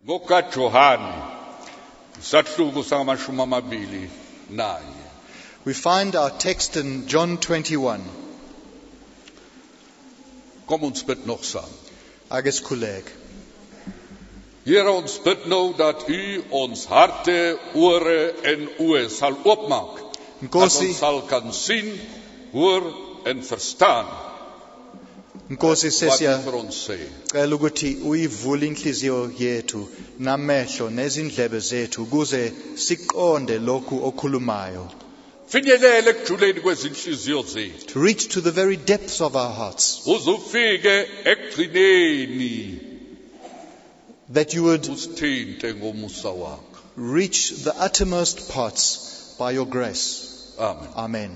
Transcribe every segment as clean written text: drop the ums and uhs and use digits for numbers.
NgokaJohane isahluko samashumi amabili nanye. We find our text in John 21. Kom ons bid nog saam. Ek is kolleg. Here, ons bid nou dat U ons harte, ore en oë sal oopmaak. Dat Nkosi, ons sal kan sien, hoor en verstaan Nkosi wat U sesiya vir ons sê. cela ukuthi uyivule inhliziyo yethu namehlo nezindlebe zethu ukuze siqonde lokhu okhulumayo. Finyelele ekujuleni kwezinhliziyo zethu. To reach to the very depths of our hearts. Uzufike ekugcineni That you would usithinte ngomusa wakho. reach the uttermost parts by your grace. Amen. Amen.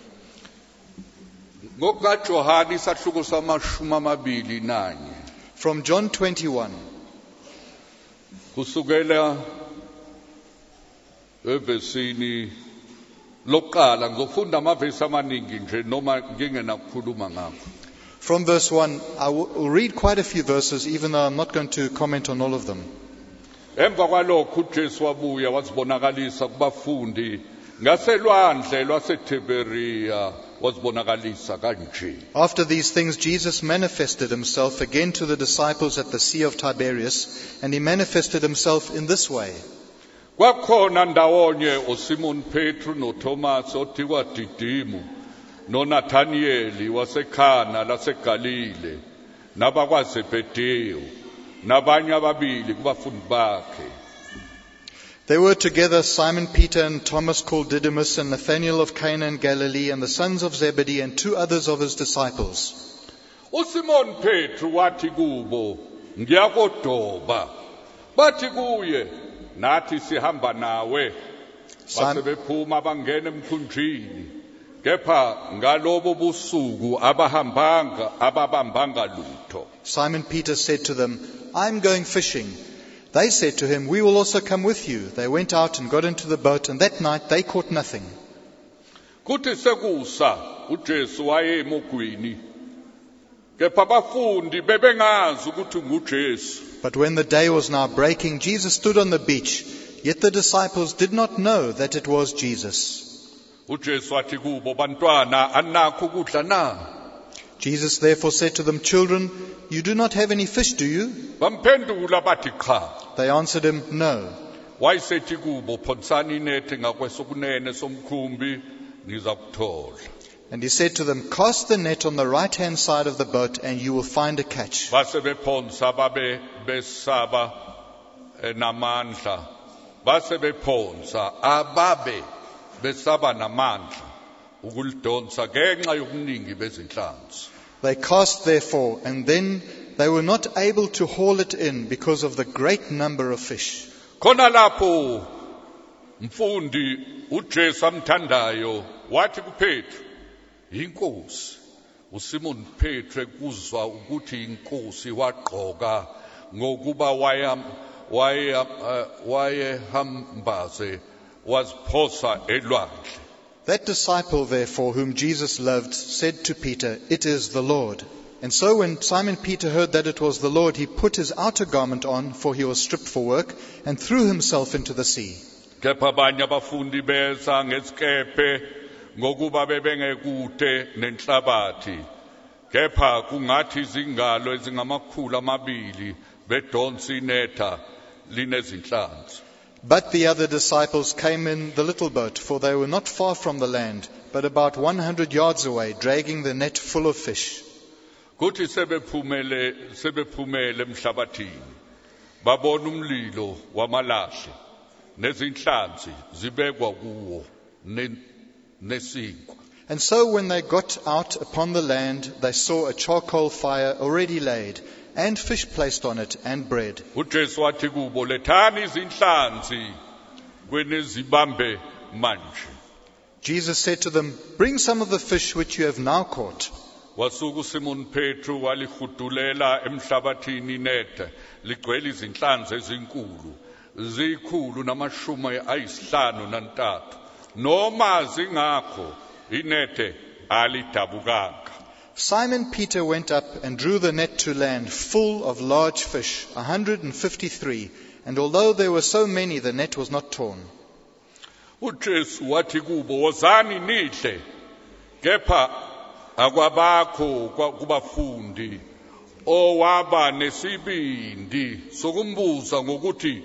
NgokaJohane isahluko samashumi amabili nanye. From John 21, Kusukela evesini lokuqala ngizofunda amavesi amaningi nje noma ngingenakukhuluma ngakho. from verse 1, I will read quite a few verses, even though I'm not going to comment on all of them. Emva kwalokho uJesu wabuya wazibonakalisa kubafundi ngaselwandle lwaseTiberiya wazibonakalisa kanje. After these things, Jesus manifested himself again to the disciples at the Sea of Tiberias, and he manifested himself in this way. Kwakhona ndawonye uSimon Petru noThomas othiwa Didimu noNathanieli waseKhana laseGalile nabakwaZebhediyo nabanye ababili kubafundi bakhe. There were together Simon Peter and Thomas called Didymus and Nathanael of Cana in Galilee and the sons of Zebedee and two others of his disciples. uSimon Petru wathi kubo, ngiyakodoba. Bathi kuye, nathi sihamba nawe. Base bephuma bangena emkhunjini. Kepha ngalobo busuku ababambanga lutho. Simon Peter said to them, I'm going fishing. They said to him, we will also come with you. They went out and got into the boat, and that night they caught nothing. Kuthi sekusa uJesu wayemogwini. Kepha abafundi bebengazi ukuthi nguJesu. But when the day was now breaking, Jesus stood on the beach. Yet the disciples did not know that it was Jesus. uJesu wathi kubo, bantwana anakho ukudla na? Jesus therefore said to them, children, you do not have any fish, do you? Bamphendula bathi cha. They answered him, no. Wayesethi kubo, phonsani inethe ngakwesokunene somkhumbi nizakuthola. And he said to them, cast the net on the right-hand side of the boat, and you will find a catch. Base bephonsa babe besaba namandla. Base bephonsa ababe besaba namandla ukulidonsa ngenxa yobuningi bezinhlanzi. They cast therefore, and then they were not able to haul it in because of the great number of fish. Khona lapho mfundi uJesu amthandayo wathi kuPetru, inkosi. uSimon Petru ekuzwa ukuthi inkosi wagqoka ngokuba wayehambaze waziphosa elwandle. That disciple therefore whom Jesus loved said to Peter, it is the Lord. And so when Simon Peter heard that it was the Lord, he put his outer garment on, for he was stripped for work, and threw himself into the sea. Kepha abanye abafundi beza ngesikepe ngokuba bebengekude nenhlabathi. Kepha kungathi izingalo ezingamakhulu amabili bedonsa inetha linezinhlanzi. But the other disciples came in the little boat, for they were not far from the land, but about 100 yards away, dragging the net full of fish. Kuthi sebephumele emhlabathini. Babona umlilo wamalahle nezinhlanzi zibekwa kuwo nesinkwa. And so when they got out upon the land, they saw a charcoal fire already laid, and fish placed on it, and bread. uJesu wathi kubo, lethani izinhlanzi kwenizibambe manje. Jesus said to them, bring some of the fish which you have now caught. Wasuka uSimon Petru walihudulela emhlabathini inethe ligcwele izinhlanzi ezinkulu zikhulu namashumi ayisihlanu nantathu noma zingakho inethe alidabukanga. Simon Peter went up and drew the net to land full of large fish, 153, And although there were so many, the net was not torn. uJesu wathi kubo, wozani nidle, kepha akwabakho kubafundi owaba nesibindi sokumbuza ngokuthi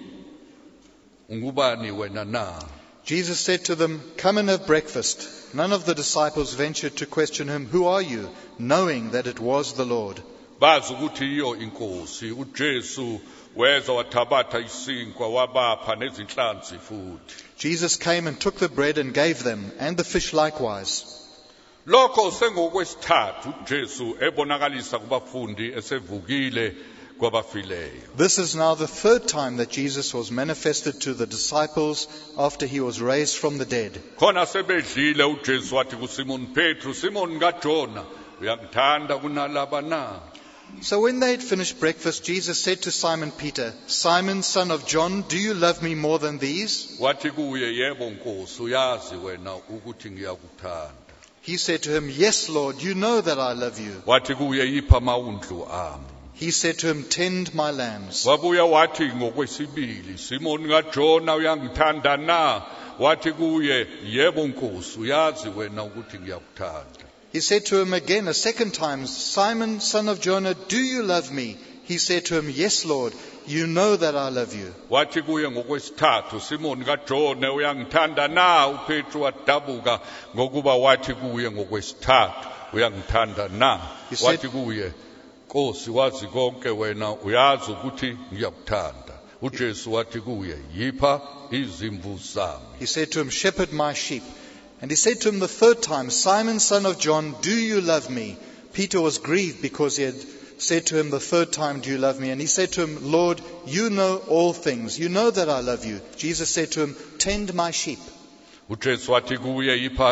ungubani wena na. Jesus said to them, "Come and have breakfast." None of the disciples ventured to question him, "Who are you?" knowing that it was the Lord. Bazi ukuthi iyo inkosi. uJesu weza wathabatha isinkwa wabapha nezinhlanzi futhi. Jesus came and took the bread and gave them, and the fish likewise. Lokho sengokwesithathu uJesu ebonakalisa kubafundi esevukile kwabafileyo. This is now the third time that Jesus was manifested to the disciples after he was raised from the dead. Khona sebedlile uJesu wathi kuSimon Petru, Simon kaJona, uyangithanda kunalaba na? So when they had finished breakfast, Jesus said to Simon Peter, "Simon, son of John, do you love me more than these?" Wathi kuye, yebo Nkosi, uyazi wena ukuthi ngiyakuthanda. He said to him, "Yes, Lord, you know that I love you." Wathi kuye, yipha amawundlu ami. He said to him, "Tend my lambs." Wabuya wathi ngokwesibili, Simon kaJona, uyangithanda na? Wathi kuye, yebo Nkosi, uyazi wena ukuthi ngiyakuthanda. He said to him again a second time, "Simon, son of Jonah, do you love me?" He said to him, "Yes, Lord, you know that I love you." Wathi kuye ngokwesithathu, Simon kaJona, uyangithanda na? uPetru wadabuka ngokuba wathi kuye ngokwesithathu, uyangithanda na? Wathi kuye, Nkosi, wazi konke wena, uyazi ukuthi ngiyakuthanda. uJesu wathi kuye, yipha izimvu zami. He said to him, "Shepherd my sheep." And he said to him the third time, "Simon, son of John, do you love me?" Peter was grieved because he had said to him the third time, "Do you love me?" And he said to him, "Lord, you know all things. You know that I love you." Jesus said to him, "Tend my sheep." uJesu wathi kuye, yipha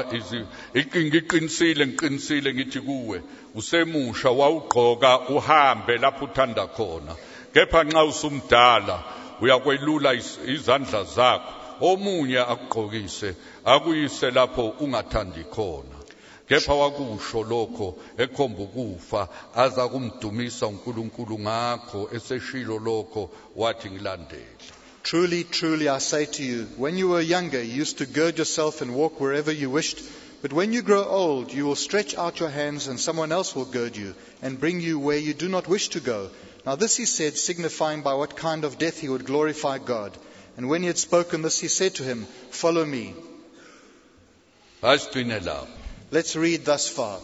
ngiqinisile ngithi kuwe, usemusha wawugqoka uhambe lapho uthanda khona. Kepha nxa usumdala uyakwelula izandla zakho, omunye akugqokise akuyise lapho ungathandi khona. Kepha wakusho lokho ekhomba ukufa, aza kumdumisa uNkulunkulu ngakho eseshilo lokho wathi ngilandele. Truly, truly, I say to you, when you were younger, you used to gird yourself and walk wherever you wished. But when you grow old, you will stretch out your hands and someone else will gird you and bring you where you do not wish to go. Now this he said, signifying by what kind of death he would glorify God. And when he had spoken this, he said to him, "Follow me." Let's read thus far.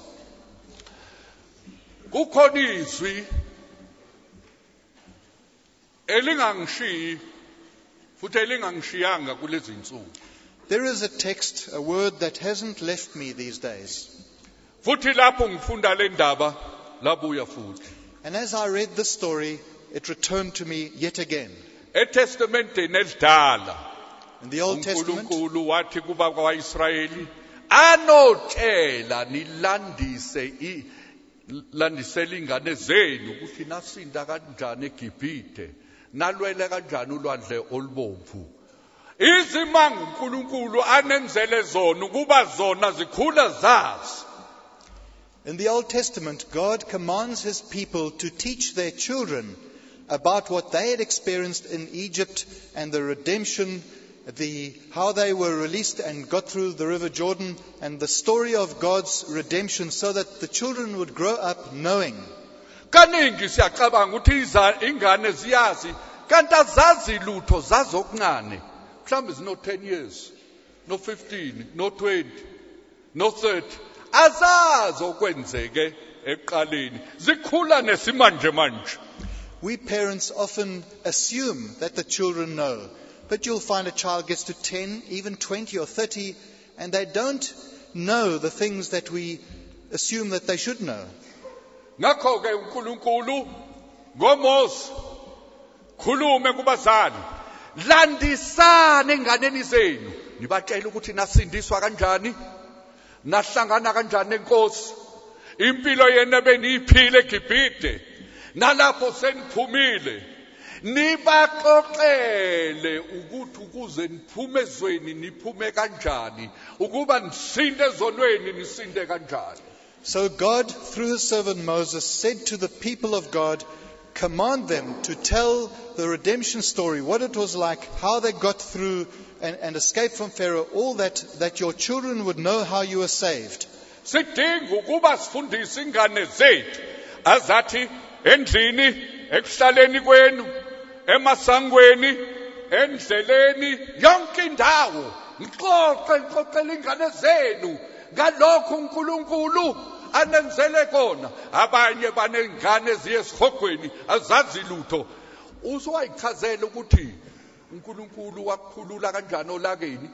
Kukhona izwi elingangishiyi futhi elingangishiyanga kulezi insuku. There is a text, a word that hasn't left me these days. Futhi lapho ngifunda le ndaba labuya futhi. And as I read this story, it returned to me yet again. eTestamenteni elidala In the Old Testament, uNkulunkulu wathi kuba kwaIsrayeli, anotshela landisele ingane zenu ukuthi nasinda kanjani eGibhite, nalwele kanjani ulwandle olubomvu. Izimanga uNkulunkulu anenzele zona ukuba zona zikhula zazi. in the Old Testament, God commands his people to teach their children about what they had experienced in Egypt and the redemption, how they were released and got through the river Jordan, and the story of God's redemption, so that the children would grow up knowing. Kaningi siyacabanga ukuthi ingane ziyazi, kanti azazi lutho zazokunane. Mhlawumbe zino 10 years, no 15, no 20, no 30. Azazi okwenzeke eqaleni. Zikhula nesimanje manje. We parents often assume that the children know, but you'll find a child gets to 10, even 20 or 30, and they don't know the things that we assume that they should know. Ngakho ke uNkulunkulu ngoMose khulume kubazali, landisane enganeni zenu, nibatshela ukuthi nasindiswa kanjani, nahlangana kanjani nenkosi, impilo yenu beniyiphile eGibhite, nalapho seniphumile, nibaxoxele ukuthi ukuze niphume ezweni niphume kanjani, ukuba nisinde ezonweni nisinde kanjani. So God, through his servant Moses, said to the people of God, command them to tell the redemption story, what it was like, how they got through and escaped from Pharaoh, all that your children would know how you were saved. Sidinga ukuba sifundise ingane zethu azathi endlini, ekuhlaleni kwenu, emasangweni, endleleni, yonke indawo. Ngixoxele ingane zenu ngalokho uNkulunkulu anenzele kona. Abanye banengane eziye esihogweni azazi lutho. Uzowayichazela ukuthi uNkulunkulu wakukhulula kanjani olakeni.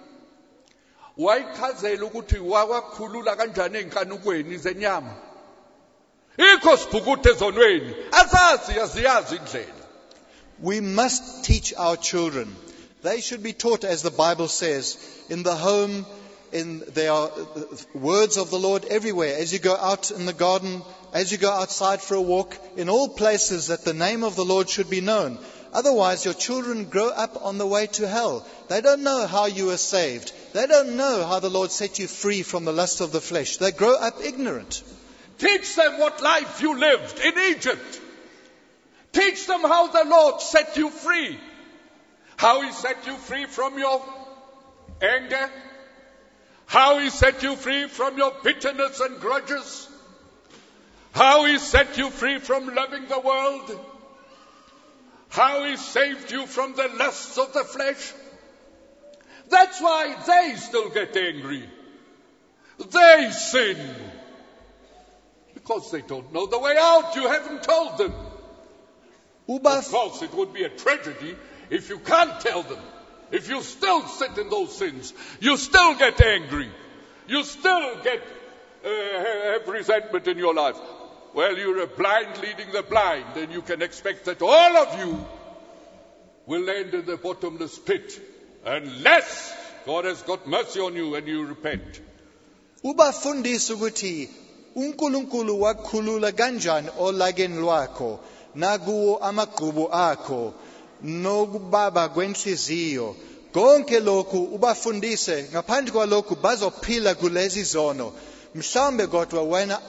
Wayichazela ukuthi wakukhulula kanjani enkanukweni zenyama. Ikho sibhukuthe ezonweni aziyazi indlela. We must teach our children. They should be taught, as the Bible says, in the home, there are words of the Lord everywhere. As you go out in the garden, as you go outside for a walk, in all places that the name of the Lord should be known. Otherwise, your children grow up on the way to hell. They don't know how you were saved. They don't know how the Lord set you free from the lust of the flesh. They grow up ignorant. Teach them what life you lived in Egypt. Teach them how the Lord set you free. How He set you free from your anger. How He set you free from your bitterness and grudges. How He set you free from loving the world. How He saved you from the lusts of the flesh. That's why they still get angry. They sin. Because they don't know the way out. You haven't told them. Of course, it would be a tragedy if you can't tell them. If you still sit in those sins, you still get angry. You still get have resentment in your life. Well, you're a blind leading the blind, and you can expect that all of you will end in the bottomless pit unless God has got mercy on you and you repent. Ubafundisa ukuthi uNkulunkulu wakukhulula kanjani olakeni lwakho nakuwo amagqubu akho nokubaba kwenhliziyo. Konke lokhu ubafundise, ngaphandle kwalokhu bazophila kulezi zono. Mhlambe kodwa wena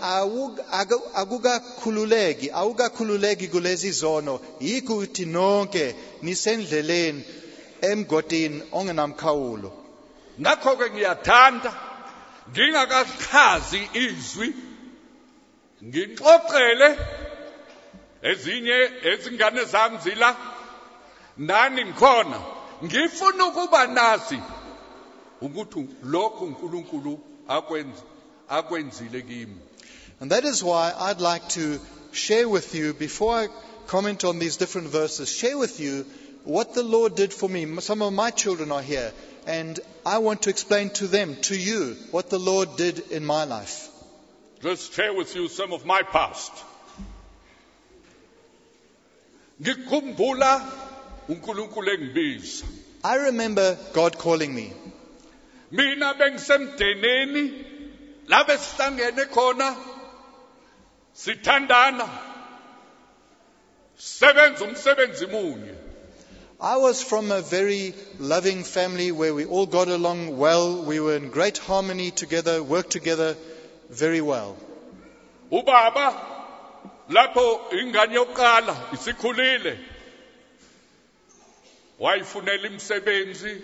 awukakhululeki kulezi zono, yikho uthi nonke nisendleleni emgodini ongenamkhawulo. Ngakho ke ngiyathanda ngingakachazi izwi ngixoxele ezinye ezingane zami zila nani ngikhona ngifuna ukuba nasi ukuthi lokho uNkulunkulu akwenzile kimi. And that is why I'd like to share with you, before I comment on these different verses, share with you what the Lord did for me. Some of my children are here, and I want to explain to them, to you, what the Lord did in my life. Just share with you some of my past. Ngikhumbula uNkulunkulu engibiza. I remember God calling me. Mina bengisemdeneni la besihlangene khona sithandana sebenza umsebenzi munye. I was from a very loving family where we all got along well. We were in great harmony together, worked together very well. Ubaba lapho ingane yokuqala isikhulile wayifunela imisebenzi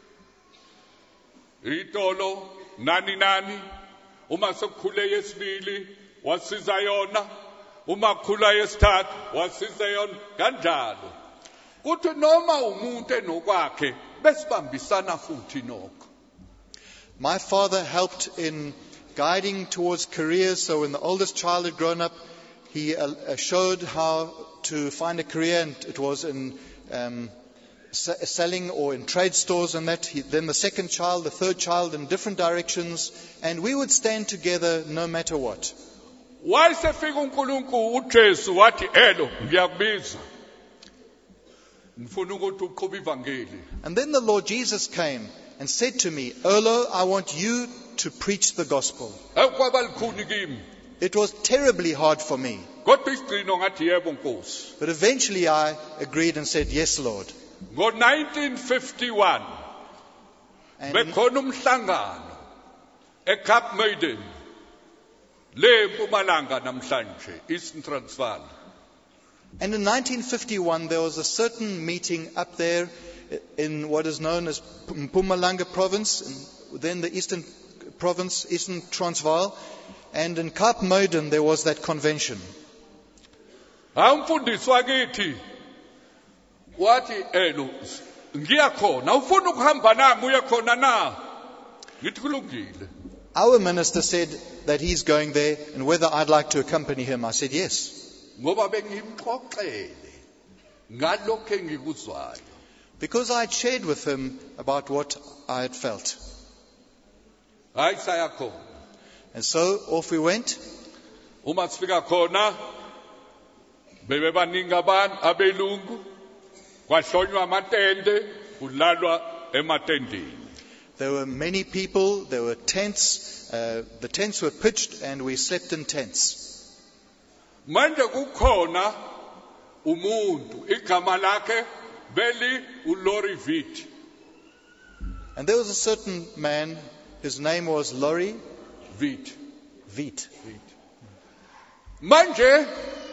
itolo nani uma sokukhule yesibili wasiza yona uma khula yesithathu wasiza yona kanjalo kuthi noma umuntu enokwakhe besibambisana futhi nokho. My father helped in guiding towards careers, so when the oldest child had grown up, he showed how to find a career, and it was in selling or in trade stores and that. Then the second child, the third child, in different directions, and we would stand together no matter what. Wayesefika uNkulunkulu uJesu wathi elo ngiyakubiza ngifuna ukuthi uqhube ivangeli. And then the Lord Jesus came and said to me, Erlo, I want you to preach the gospel. It was terribly hard for me. But eventually I agreed and said, yes, Lord. Ngo-1951 bekhona umhlangano eCape Maiden le Mpumalanga namhlanje Eastern Transvaal And in 1951, there was a certain meeting up there in what is known as Mpumalanga province, then the Eastern province, Eastern Transvaal. And in Kaap Meiden, there was that convention. Umfundisi wakithi wathi ngiyakhona ufuna ukuhamba nami uyakhona na ngithi kulungile. Our minister said that he's going there and whether I'd like to accompany him. I said yes. Ngoba bengimxoxele ngalokho engikuzwayo. Because I had shared with him about what I had felt. Hayi sayakhona. And so off we went. Uma sifika khona bebebaningi abantu abelungu kwahlonywa amatende kulalwa ematendeni. There were many people, there were tents, the tents were pitched and we slept in tents. Manje kukhona umuntu igama lakhe beli uLori Vit. And there was a certain man, his name was Lori Vit. Vit. Manje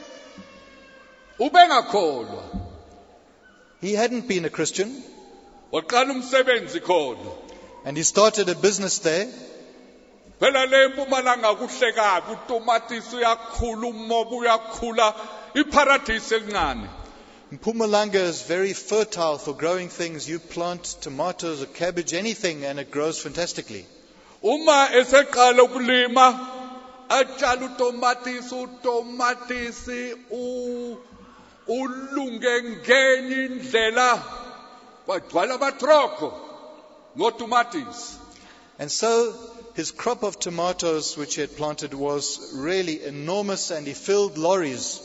ubengakholwa. He hadn't been a Christian Waqala umsebenzi khona. and he started a business there. Phela le Mpumalanga kuhle kabi utomatisi uyakhula umoba uyakhula iparadise elincane. Mpumalanga is very fertile for growing things. You plant tomatoes or cabbage, anything, and it grows fantastically. Uma eseqala ukulima atshala utomatisi ulunge ngenye indlela kwagcwala abatroko ngotomatisi. And so his crop of tomatoes which he had planted was really enormous and he filled lorries.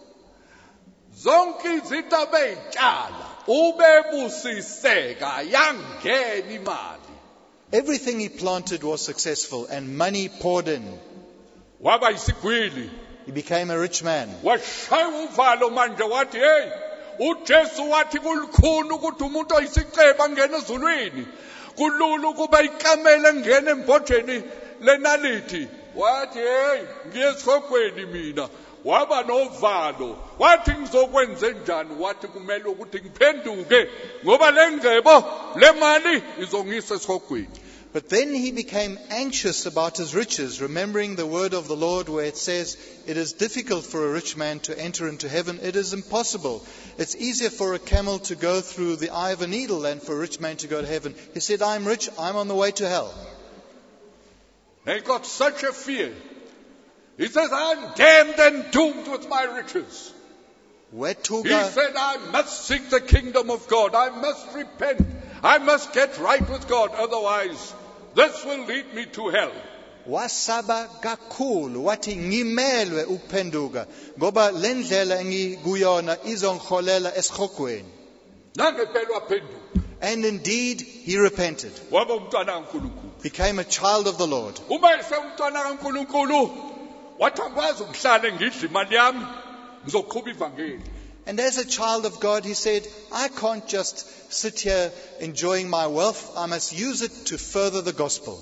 Zonke izinto abeyitshala ubebusiseka yangena imali. Everything he planted was successful and money poured in. Waba yisigwili. He became a rich man. Washaya uvalo manje wathi hey uJesu wathi kulikhulu ukuthi umuntu oyisiceba angene ezulwini. Kulula ukuba ikamela engene embhodleni lenalithi. Wathi hey ngiyesihogweni mina. Waba novalo. Wathi ngizokwenza njani? Wathi kumele ukuthi ngiphenduke ngoba lengebo lemali izongisa esihogweni. But then he became anxious about his riches, remembering the word of the Lord where it says, it is difficult for a rich man to enter into heaven. It is impossible. It's easier for a camel to go through the eye of a needle than for a rich man to go to heaven. He said, I'm rich, I'm on the way to hell. He got such a fear. He says, I'm damned and doomed with my riches. He said, I must seek the kingdom of God. I must repent. I must get right with God. Otherwise, this will lead me to hell. Wasaba kakhulu wathi ngimelwe ukuphenduka ngoba lendlela engikuyona izongikholela esihogweni. Nangempela waphenduka. And indeed he repented. Waba umntwana kaNkulunkulu. Became a child of the Lord. Uma esewumntwana kaNkulunkulu, wathi angikwazi ukuhlala ngidla imali yami, ngizoqhuba ivangeli. And as a child of God, he said, I can't just sit here enjoying my wealth. I must use it to further the gospel.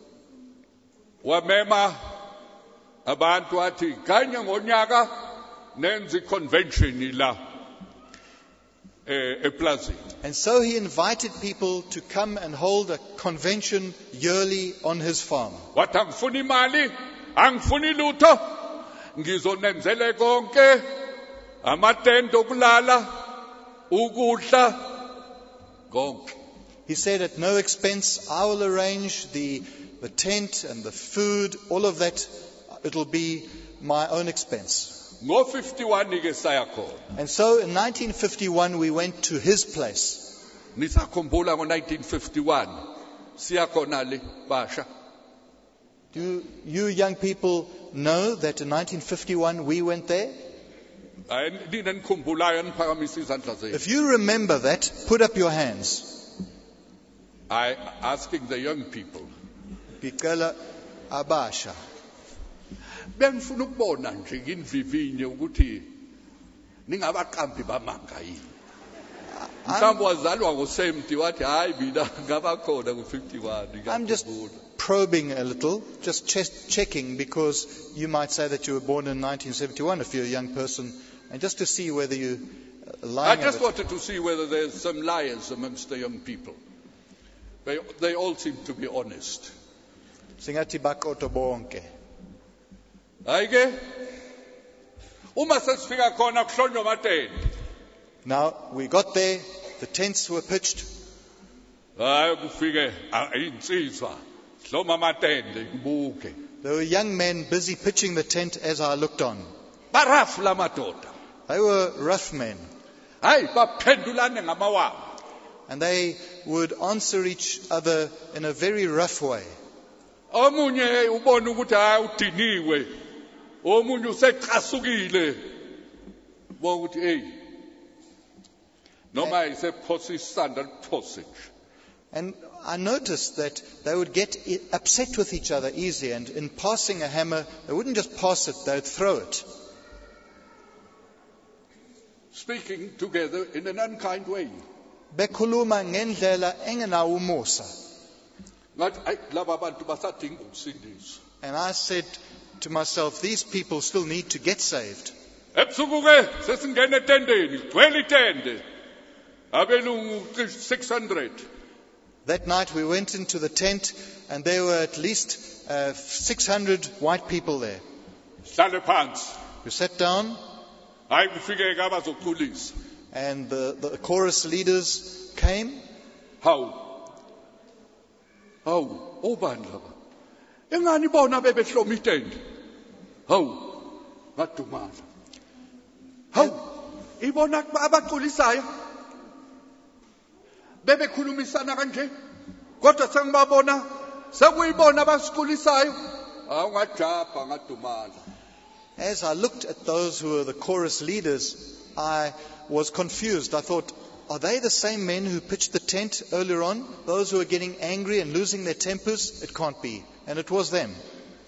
Wamema abantu athi kanye ngonyaka nenza convention la eplazini. And so he invited people to come and hold a convention yearly on his farm. Wathi angifuni imali, angifuni lutho, ngizonenzele konke, amatende okulala, ukudla, konke. He said at no expense, I will arrange the tent and the food, all of that, it'll be my own expense. Ngo-51 ke saya khona. And so in 1951 we went to his place. Nisakhumbula ngo-1951 siya khona le basha. Do you young people know that in 1951 we went there? Nina nikhumbulayo niphakamisa izandla zenu. If you remember that, put up your hands. I asking the young people. Ngicela abasha. Bengifuna ukubona nje nginvivinye ukuthi ningabaqambi bamanga yini. Mhlawumbe wazalwa ngo-70 wathi hayi mina ngabakhona ngo-51. I'm just probing a little, just checking, because you might say that you were born in 1971 if you're a young person And just to see whether you I lying just of it. wanted to see whether there's some liars amongst the young people. They all seem to be honest. Singathi bakoto bonke. Hayi ke uma sesifika khona kuhlonywa amatende. Now we got there, the tents were pitched. Hayi kufike insizwa hloma amatende ngibuke. There were young men busy pitching the tent as I looked on. Barafu la madoda. They were rough men, Hayi baphendulane ngamawabo. and they would answer each other in a very rough way. Omunye ubona ukuthi hayi udiniwe. Omunye usecasukile. Ubona ukuthi hey noma isephosa isanda liphose nje. And I noticed that they would get upset with each other easy, and in passing a hammer, they wouldn't just pass it, they would throw it. Speaking together in an unkind way. Bekhuluma ngendlela engenawo umusa. Ngathi ayi laba bantu basadinga ukusindiswa. And I said to myself, these people still need to get saved. Ebusuku ke sesingena etendeni, gcwele itende. Abelungu 600. That night we went into the tent, and there were at least 600 white people there. Hlale phansi. We sat down, Hayi kufike ke abazoculisa. and the chorus leaders came. Hawu obani laba? Engani bona bebehloma itende. Hawu ngadumala. Hawu ibona abaculisayo. Bebekhulumisana kanje. Kodwa sengibabona sekuyibona abasiculisayo. Hawu ngajabha ngadumala. As I looked at those who were the chorus leaders, I was confused. I thought, are they the same men who pitched the tent earlier on? Those who were getting angry and losing their tempers? It can't be. And it was them.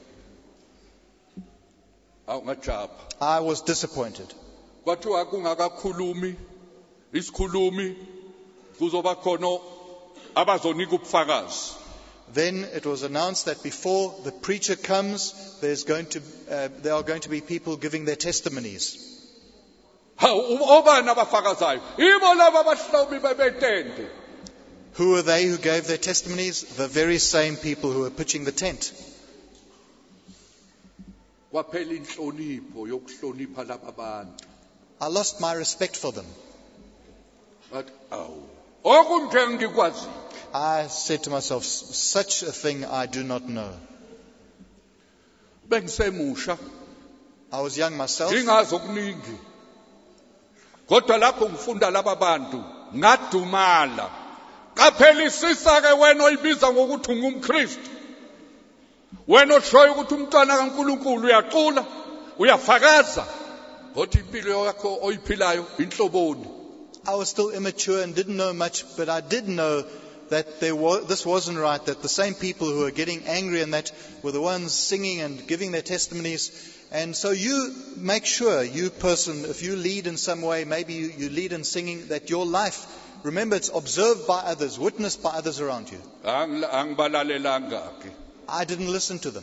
Hawu ngajabha. I was disappointed. Kwathiwa kungakakhulumi isikhulumi kuzoba khona abazonika ubufakazi. Then it was announced that before the preacher comes, there are going to be people giving their testimonies. Hawu obani abafakazayo? Ibo laba abahlobi bebetende. Who were they who gave their testimonies? The very same people who were pitching the tent. Kwaphela inhlonipho yokuhlonipha laba bantu. I lost my respect for them. But okunje ngikwazi. I said to myself, such a thing I do not know. Bengisemusha, I was young myself. ngingazi okuningi. Kodwa lapho ngifunda laba bantu ngadumala. Qaphelisisa ke wena oyibiza ngokuthi ungumKristu. Wena oshoyo ukuthi umntwana kaNkulunkulu uyaqula, uyafakaza. Ngothi impilo yakho oyiphilayo inhloboni. I was still immature and didn't know much, but I did know that this wasn't right, that the same people who were getting angry and that were the ones singing and giving their testimonies. And so you make sure, you person, if you lead in some way, maybe you lead in singing, that your life, remember, it's observed by others, witnessed by others around you. Angibalalelanga ke. I didn't listen to them.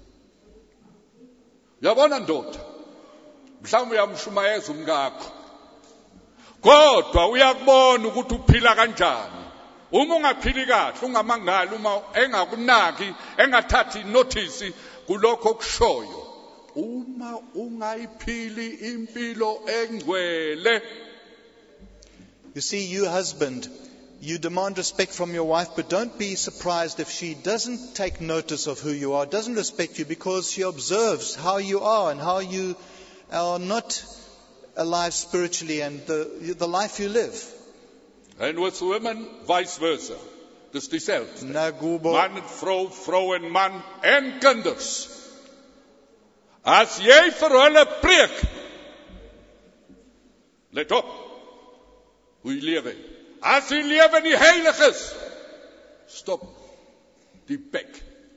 Yabona ndoda. Mhlawumbe uyamshumayeza umngakho. Kodwa uyakubona ukuthi uphila kanjani. Uma ungaphili kahle, ungamangali, uma engakunaki, engathathi notice kulokho okushoyo. Uma ungayiphili impilo engcwele. You see, you husband, you demand respect from your wife, but don't be surprised if she doesn't take notice of who you are, doesn't respect you, because she observes how you are and how you are not alive spiritually and the life you live. And with women, vice versa. Dis dieselfde. Nagubo. Man en vrou, vrou en man en kinders. As jy vir hulle preek, let op hoe jy lewe. As jy lewe nie heilig is, stop die bek.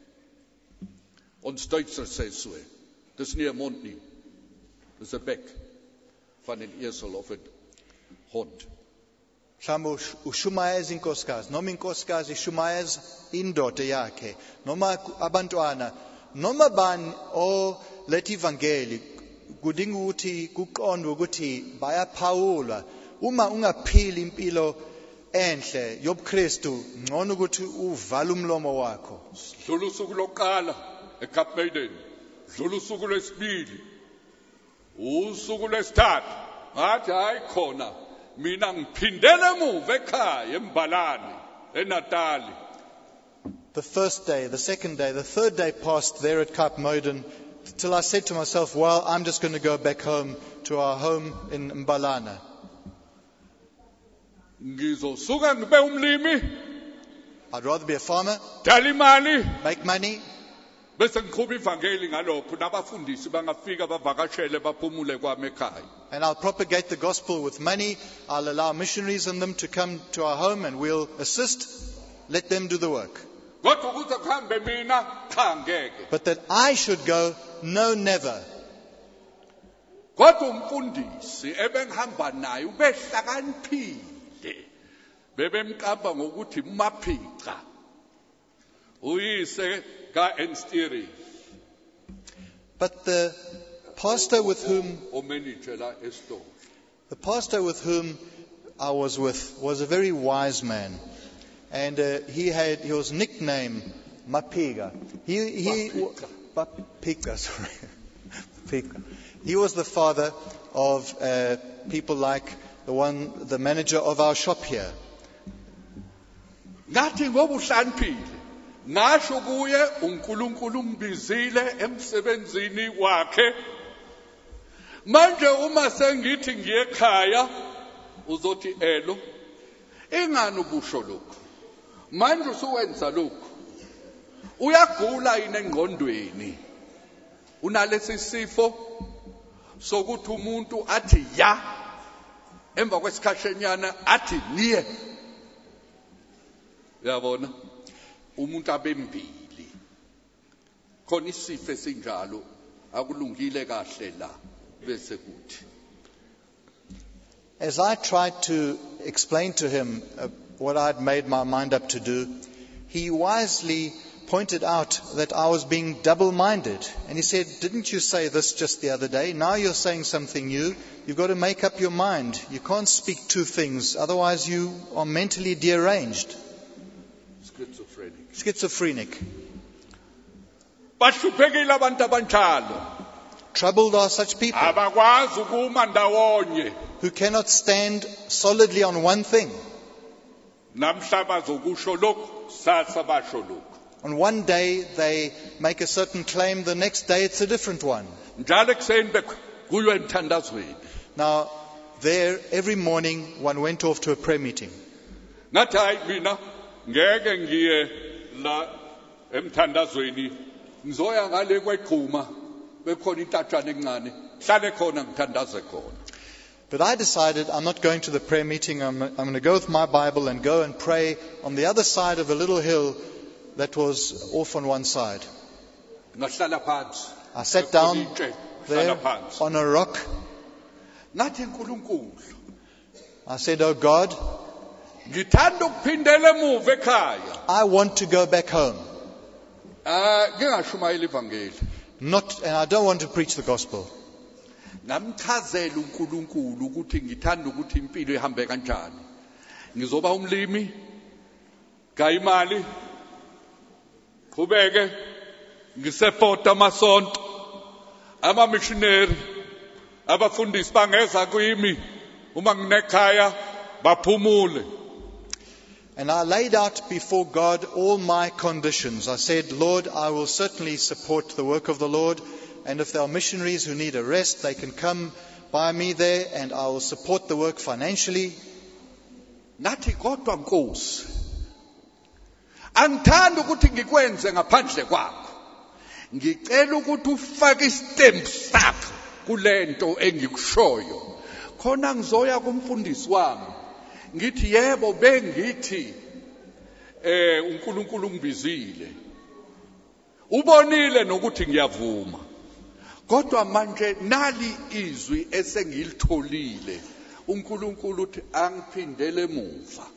Ons Duitsers sê so. Dis nie 'n mond nie. Dis 'n bek van 'n esel of 'n hond. Mhlawumbe ushumayeza inkosikazi, noma inkosikazi ishumayeza indoda yakhe, noma abantwana, noma bani oletha ivangeli kudinga ukuthi kuqondwe ukuthi bayaphawulwa uma ungaphili impilo enhle yobuKristu ngcono ukuthi uvale umlomo wakho. Dlula usuku lokuqala eCape Maiden, dlula usuku lwesibili, usuku lwesithathu, ngathi hayi khona mina ngiphindele emuva ekhaya eMbalane eNatali. The first day, the second day, the third day passed there at Cape Maiden till I said to myself, well, I'm just going to go back home to our home in Mbalana. Ngizosuka ngibe umlimi, I'd rather be a farmer, dala imali, make money, bese ngiqhubha ivangeli ngalokho nabafundisi bangafika bavakashele baphumule kwami ekhaya. and I'll propagate the gospel with money. I'll allow missionaries and them to come to our home and we'll assist. Let them do the work. Kodwa ukuthi kuhambe mina cha ngeke. But that I should go, no, never. Kodwa umfundisi ebengihamba naye ubehlakaniphile. Bebemqamba ngokuthi Maphica. Uyise kaEnstiri. But the pastor with whom I was with was a very wise man. And he was nicknamed Mapiga. Mapiga, sorry. Mapiga. He was the father of people like the manager of our shop here. Ngathi ngoba uhlaniphile, ngasho kuye uNkulunkulu umbizile emsebenzini wakhe. Manje uma sengithi ngiye ekhaya uzothi elo ingani ubusho lokho. Manje usuwenza lokho. Uyagula yini engqondweni? Unalesi sifo sokuthi umuntu athi ya emva kwesikhashenyana athi niye. Uyabona? Umuntu abembili. Khona isifo esinjalo akulungile kahle la bese kuthi. As I tried to explain to him what I'd made my mind up to do, he wisely pointed out that I was being double-minded. And he said, didn't you say this just the other day? Now you're saying something new. You've got to make up your mind. You can't speak two things. Otherwise you are mentally deranged. Schizophrenic. Bahluphekile abantu abanjalo. Troubled are such people Abakwazi ukuma ndawonye. who cannot stand solidly on one thing. Namhla bazokusho lokho, sasa basho lokho. On one day they make a certain claim, the next day it's a different one. Njalo ekuseni kuywe emthandazweni. Now, there, every morning one went off to a prayer meeting. Ngathi hayi mina ngeke ngiye la emthandazweni. Ngizoya ngale kweGquma bekhona intatshana encane. Hlale khona ngithandaze khona. But I decided I'm not going to the prayer meeting. I'm going to go with my Bible and go and pray on the other side of a little hill that was off on one side. Ngahlala phansi. I sat down there on a rock. Ngathi uNkulunkulu. I said, oh God, Ngithanda ukuphindela emuva ekhaya. I want to go back home. Ngingashumayela ivangeli. And I don't want to preach the gospel. Ngamchazela uNkulunkulu ukuthi ngithanda ukuthi impilo ihambe kanjani. Ngizoba umlimi, gaya imali, qhubeke ngisupporta amasonto, ama missionary, abafundisi bangeza kimi uma nginekhaya baphumule. And I laid out before God all my conditions. I said, Lord, I will certainly support the work of the Lord. And if there are missionaries who need a rest, they can come by me there and I will support the work financially. Nathi kodwa Nkosi, angithanda ukuthi ngikwenze ngaphandle kwakho. Ngicela ukuthi ufake istamp sakho kulento engikushoyo. Khona ngizoya kumfundisi wami. Ngithi yebo bengithi uNkulunkulu ungibizile. Ubonile nokuthi ngiyavuma. Kodwa manje nali izwi esengilitholile. uNkulunkulu uthi angiphindele emuva.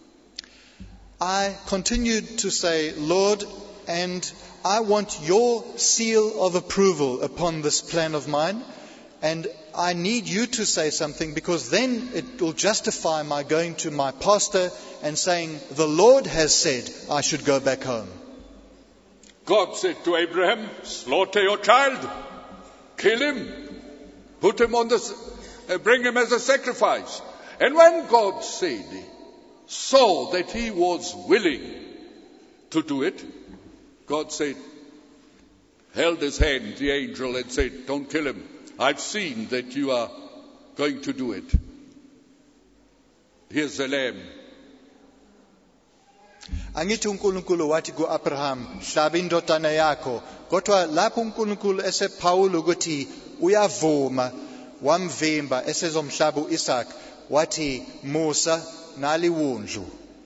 I continued to say, Lord, and I want your seal of approval upon this plan of mine. And I need you to say something, because then it will justify my going to my pastor and saying, the Lord has said I should go back home. God said to Abraham, slaughter your child, kill him, put him on bring him as a sacrifice. And when God saw that he was willing to do it, God held his hand, the angel, and said, don't kill him. I've seen that you are going to do it. Here's the lamb. Angithi uNkulunkulu wathi ku-Abraham, hlaba indodana yakho. Kodwa lapho uNkulunkulu esephawula ukuthi uyavuma, wamvimba esezomhlaba uIsaac, wathi Musa nali wundlu.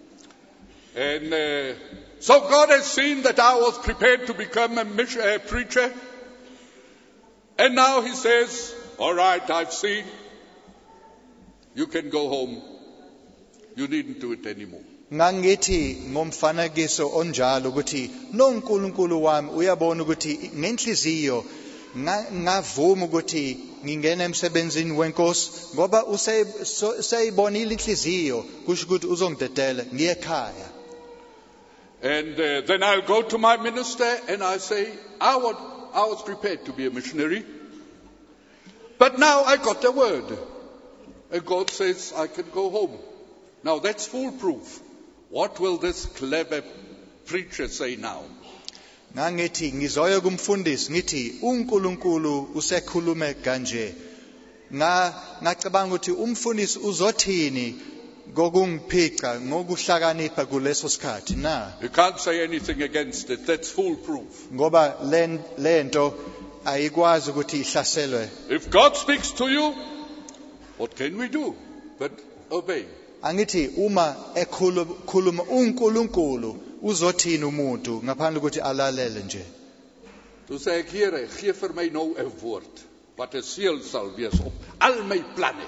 And so God has seen that I was prepared to become a preacher. And now he says, all right, I've seen. You can go home. You needn't do it anymore. Ngangithi ngomfanekiso onjalo ukuthi noNkulunkulu wami uyabona ukuthi ngenhliziyo ngavuma ukuthi ngingena emsebenzini wenkosi ngoba useyibonile inhliziyo kusho ukuthi uzongidedela ngiye ekhaya. And then I'll go to my minister and I say, I was prepared to be a missionary, but now I got a word. And God says I can go home. Now that's foolproof. What will this clever preacher say now? Ngangithi ngizoya kumfundisi ngithi uNkulunkulu usekhulume kanje. Ngacabanga ukuthi umfundisi uzothini ngokungiphica ngokuhlakanipha kuleso sikhathi na. You can't say anything against it. That's foolproof. Ngoba lento ayikwazi ukuthi ihlaselwe. If God speaks to you, what can we do but obey? Angithi uma ekhuluma uNkulunkulu uzothini umuntu ngaphandle ukuthi alalele nje. Toe sê ek Here, gee vir my nou 'n woord wat 'n seël sal wees op al my planne.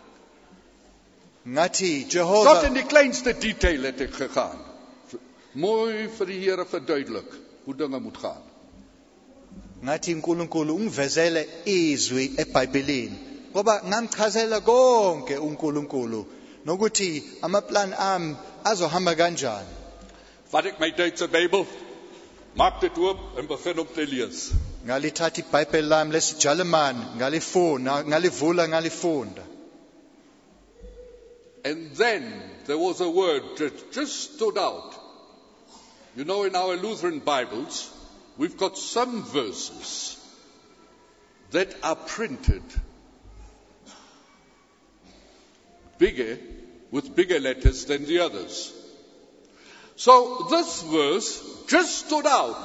Ngathi Tot Jehovah, in die kleinste detail het ek gegaan. Mooi vir die Here verduidelik hoe dinge moet gaan. ngathi uNkulunkulu ungivezele izwi eBhayibhelini ngoba ngamchazela konke uNkulunkulu nokuthi amaplan ami azohamba kanjani. Vat ek my Duitse Bybel, maak dit oop en begin om te lees. Ngalithatha iBhayibheli lami lesiJalimane ngalivula ngalifunda. And then there was a word that just stood out. You know, in our Lutheran Bibles, we've got some verses that are printed with bigger letters than the others. So this verse just stood out.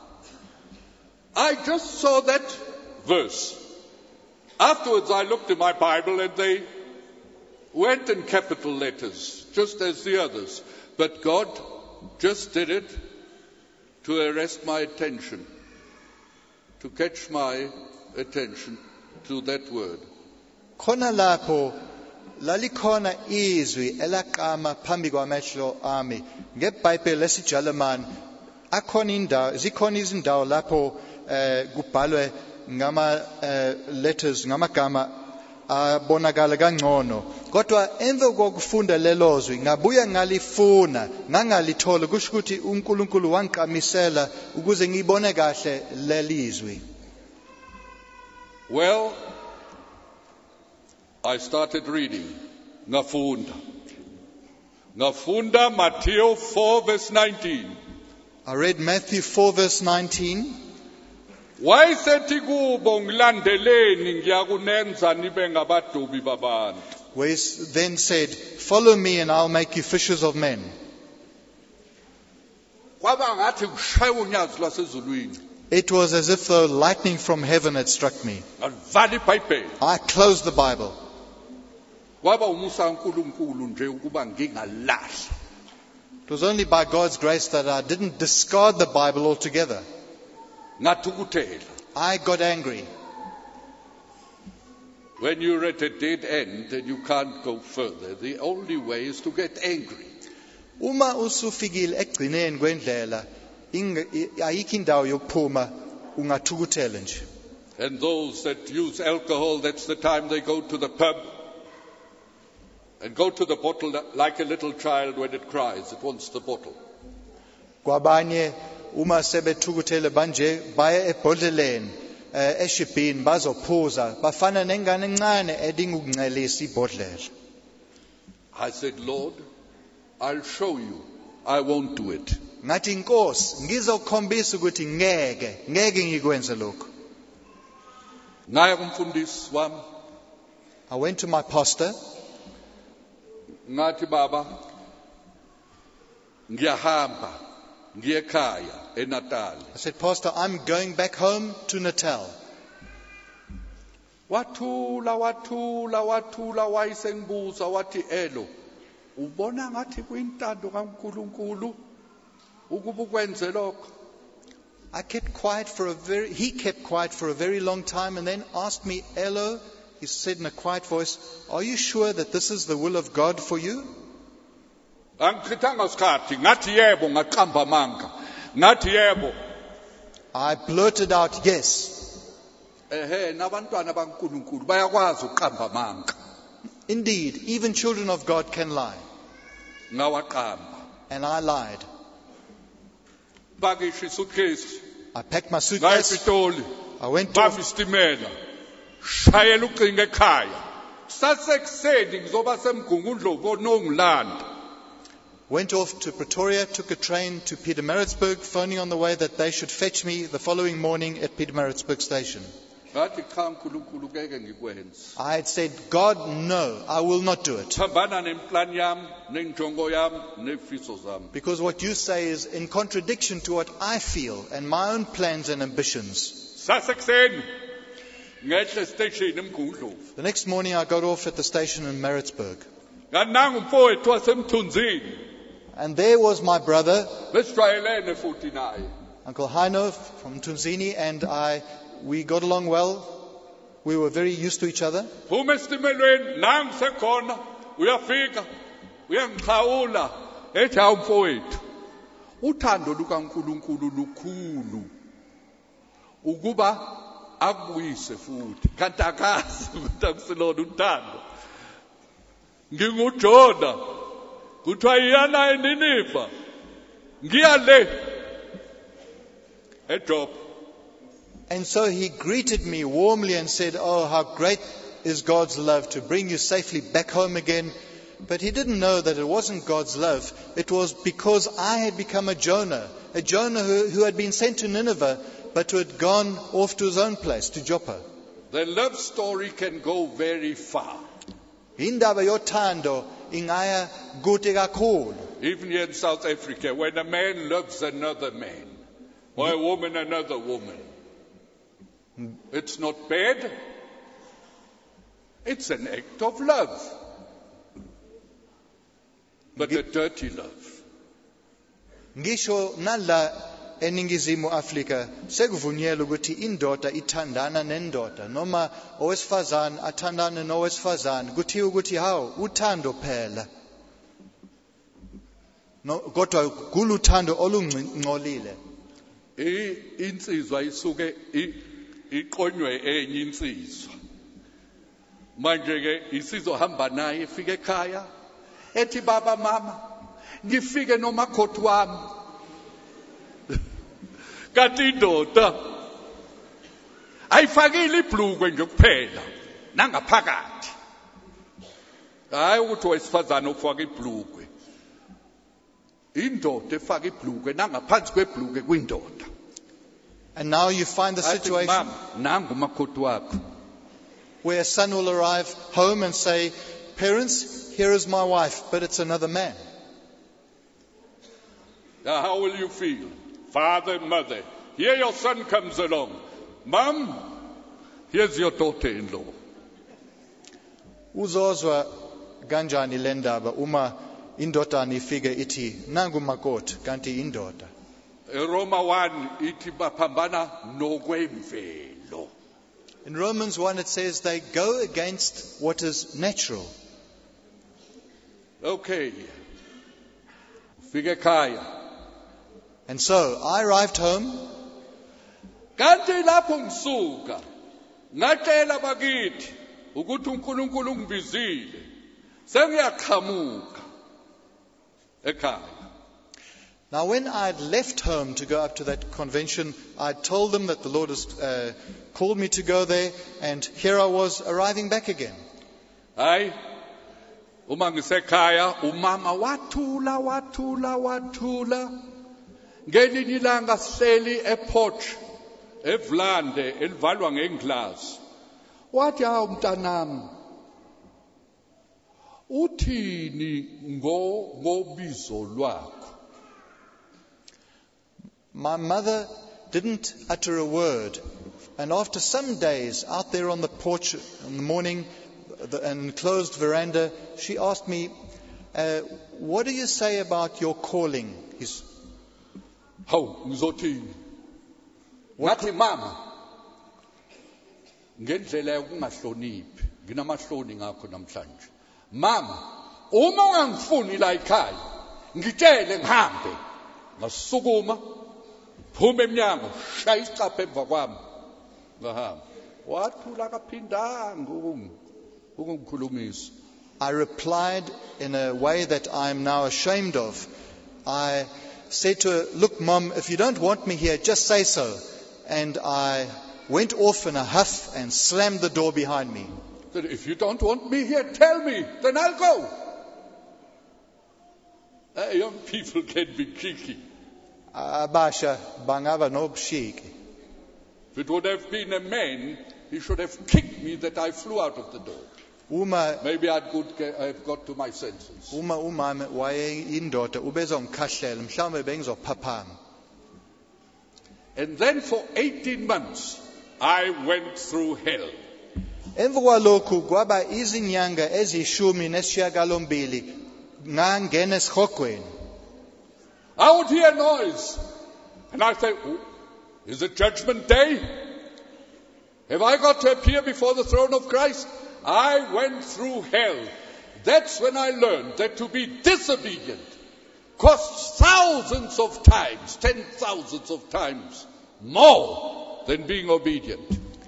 I just saw that verse. Afterwards I looked in my Bible and they went in capital letters, just as the others. But God just did it to arrest my attention, to catch my attention to that word. Khona lapho lalikhona izwi elaqama phambi kwamehlo ami ngeBhayibheli lesiJalimane. Zikhona izindawo lapho kubhalwe ngama letters ngamagama abonakala kangcono. Kodwa emva kokufunda lelo zwi ngabuya ngalifuna ngangalithola kusho ukuthi uNkulunkulu wangiqamisela ukuze ngibone kahle lelizwi. Well, I started reading. Ngafunda Matthew 4 verse 19. I read Matthew 4 verse 19. Wayesethi kubo ngilandeleni ngiyakunenza nibe ngabadobi babantu. Where he then said, follow me and I'll make you fishers of men. Kwaba ngathi kushaya unyazi lwasezulwini. It was as if the lightning from heaven had struck me. Ngavala iBhayibheli. I closed the Bible. Kwaba umusa kaNkulunkulu nje ukuba ngingalahla. It was only by God's grace that I didn't discard the Bible altogether. Ngathukuthela. I got angry. When you're at a dead end and you can't go further, the only way is to get angry. Uma usufikile egcineni kwendlela ayikho indawo yokuphuma ungathukuthela nje. And those that use alcohol, that's the time they go to the pub and go to the bottle like a little child when it cries. It wants the bottle. Kwabanye uma sebethukuthele banje baya ebhodleleni eshibhini bazophuza bafana nengane encane edinga ukuncelisa ibhodlela. I said, Lord, I'll show you. I won't do it. Ngathi Nkosi ngizokukhombisa ukuthi ngeke ngikwenze lokho. Ngaya kumfundisi wami. I went to my pastor. Ngathi baba, ngiyahamba ngiyekhaya eNatal. I said, Pastor, I'm going back home to Natal. Wathula wayisengibuza wathi elo ubona ngathi kuyintando kaNkuluNkulu ukuba ukwenze lokho. He kept quiet for a very long time and then asked me, Elo, he said in a quiet voice, are you sure that this is the will of God for you? Angichithanga isikhathi ngathi yebo ngaqamba amanga. Ngathi yebo. I blurted out, yes. Nabantwana baNkuluNkulu bayakwazi uqamba amanga. Indeed, even children of God can lie. Ngawaqamba. And I lied. Pakisha suitcase. I packed my suitcase. I went to istimela. Shayela ucingo ekhaya. Sasekuseni ngizoba semgungundlovu onongilanda. Went off to Pretoria, took a train to Pietermaritzburg, phoning on the way that they should fetch me the following morning at Pietermaritzburg station. I had said, God, no, I will not do it. Because what you say is in contradiction to what I feel and my own plans and ambitions. The next morning I got off at the station in Maritzburg. And there was my brother, Uncle Heino from Tunzini, and we got along well. We were very used to each other. Uthando lukaNkuluNkulu lukhulu ukuba akubuyise futhi kanti akazi ukuthi akusilona uthando. NginguJona kuthiwa iyana eNiniva ngiyale eJopa. And so he greeted me warmly and said, oh, how great is God's love to bring you safely back home again. But he didn't know that it wasn't God's love. It was because I had become a Jonah who had been sent to Nineveh, but who had gone off to his own place, to Joppa. The love story can go very far. Indaba yothando ingaya kude kakhulu. Even here in South Africa, when a man loves another man, or a woman another woman, it's not bad. It's an act of love. But a dirty love. Ngisho nala eningizimu Afrika sekuvunyelwe ukuthi indoda ithandana nendoda noma owesifazane athandane nowesifazane kuthiwa ukuthi hawo uthando phela. No, kodwa kuluthando olungcolile. Insizwa isuke iqonywe enye insizwa. Manje ke isizohamba naye ifike ekhaya ethi baba mama ngifike nomakhothi wami. Kanti indoda ayifakile ibhlukwe nje kuphela nangaphakathi. Hayi ukuthi owesifazane ufaka ibhlukwe. Indoda efaka ibhlukwe nangaphansi kwebhlukwe kwindoda. And now you find the situation where a son will arrive home and say, parents, here is my wife, but it's another man. Now how will you feel? Father and mother, here your son comes along. Mom, here's your daughter-in-law. Uzozwa kanjani le ndaba uma indodana ifike ithi nangu makoti kanti indoda. Roma 1 ithi baphambana nokwemvelo. In Romans 1 it says they go against what is natural. Okay. Ufike ekhaya. And so I arrived home. Kanti lapho ngisuka Ngacela bakithi ukuthi uNkulunkulu ungibizile. Sengiyaqhamuka ekhaya. Now, when I had left home to go up to that convention, I told them that the Lord has called me to go there, and here I was arriving back again. Hayi uma ngisekhaya umama wathula ngelinye ilanga sihleli ePorch eVlande elivalwa ngenglass. Wathi hawu mntanami uthini ngobizo lwakho? My mother didn't utter a word, and after some days out there on the porch in the morning, the enclosed veranda, she asked me, what do you say about your calling? Hawu ngizothini? Ngathi mama ngendlela yokungahloniphi nginamahloni ngakho namhlanje. Mama uma ungangifuni la ekhaya ngitshele ngihambe. Ngasukuma phuma eminyango shaya isicapha emva kwami ngahamba. Wathula kaphindanga ukungikhulumisa. I replied in a way that I'm now ashamed of. I said to her, look, Mom, if you don't want me here, just say so. And I went off in a huff and slammed the door behind me. Said, if you don't want me here, tell me, then I'll go. Young people can be cheeky. Abasha bangaba nobushiki. If it would have been a man, he should have kicked me that I flew out of the door. Maybe I've got to my senses. Umama wayeyindoda ubezongikhahlela mhlawumbe bengizophaphama. And then for 18 months I went through hell. Emva kwalokhu kwaba izinyanga ezishumi nesishiyagalombili ngangena esihogweni. I would hear noise and I say, is it judgment day? Have I got to appear before the throne of Christ? I went through hell. That's when I learned that to be disobedient costs thousands of times, 10,000s of times more than being obedient.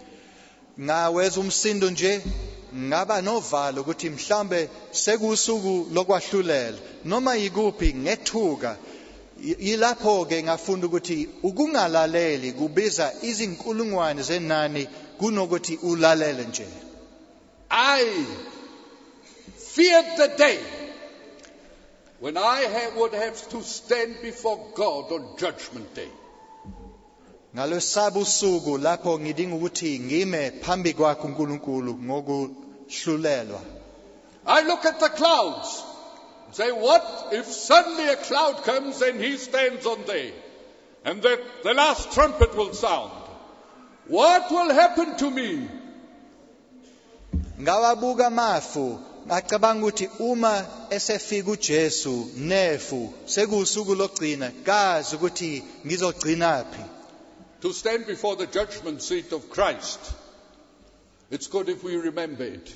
Ngaweza umsindo nje ngaba novalo ukuthi mhlambe sekusuku lokwahlulela noma yikuphi ngethuka. Yilapho ke ngafunda ukuthi ukungalaleli kubiza izinkulungwane zenani kunokuthi ulalele nje. I feared the day when I would have to stand before God on Judgment Day. Ngalesaba usuku lapho ngidinga ukuthi ngime phambi kwakhe uNkulunkulu ngokuhlulelwa. I look at the clouds and say, what if suddenly a cloud comes and he stands on there and the last trumpet will sound? What will happen to me? Ngawabuka amafu ngacabanga ukuthi uma esefika uJesu nefu sekusuku lokugcina kazi ukuthi ngizogcinaphi. To stand before the judgment seat of Christ, it's good if we remember it.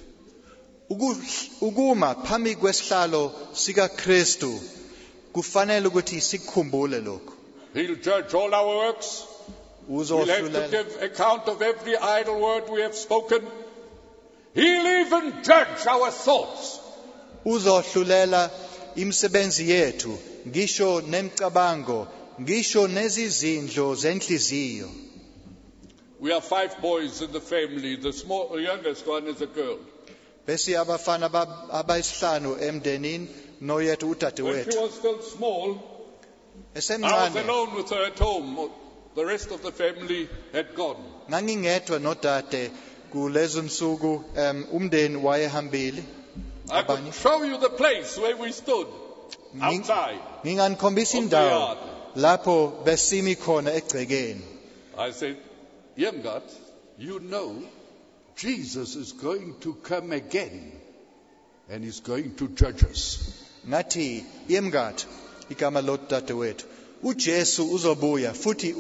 Ukuma phambi kwesihlalo sika Kristu kufanele ukuthi sikhumbule lokho. He'll judge all our works. We'll have to give account of every idle word we have spoken. He'll even judge our thoughts. Uzohlulela imisebenzi yethu, ngisho nemicabango, ngisho nezizindlo zenhliziyo. We have 5 boys in the family. The youngest one is a girl. Bese abafana abayisihlanu emndenini noyethu udade When she wethu. was still small, I was Esemncane alone with her at home. The rest of the family had gone. ngangingedwa nodade kulezo nsuku umndeni wayehambile. I could show you the place where we stood outside. Nginganikhombisa Of the indawo yard. lapho besimi khona egcekeni. I said, Irmgard, you know, Jesus is going to come again and he's going to judge us. Ngathi Irmgard igama lodade wethu uJesu uzobuya futhi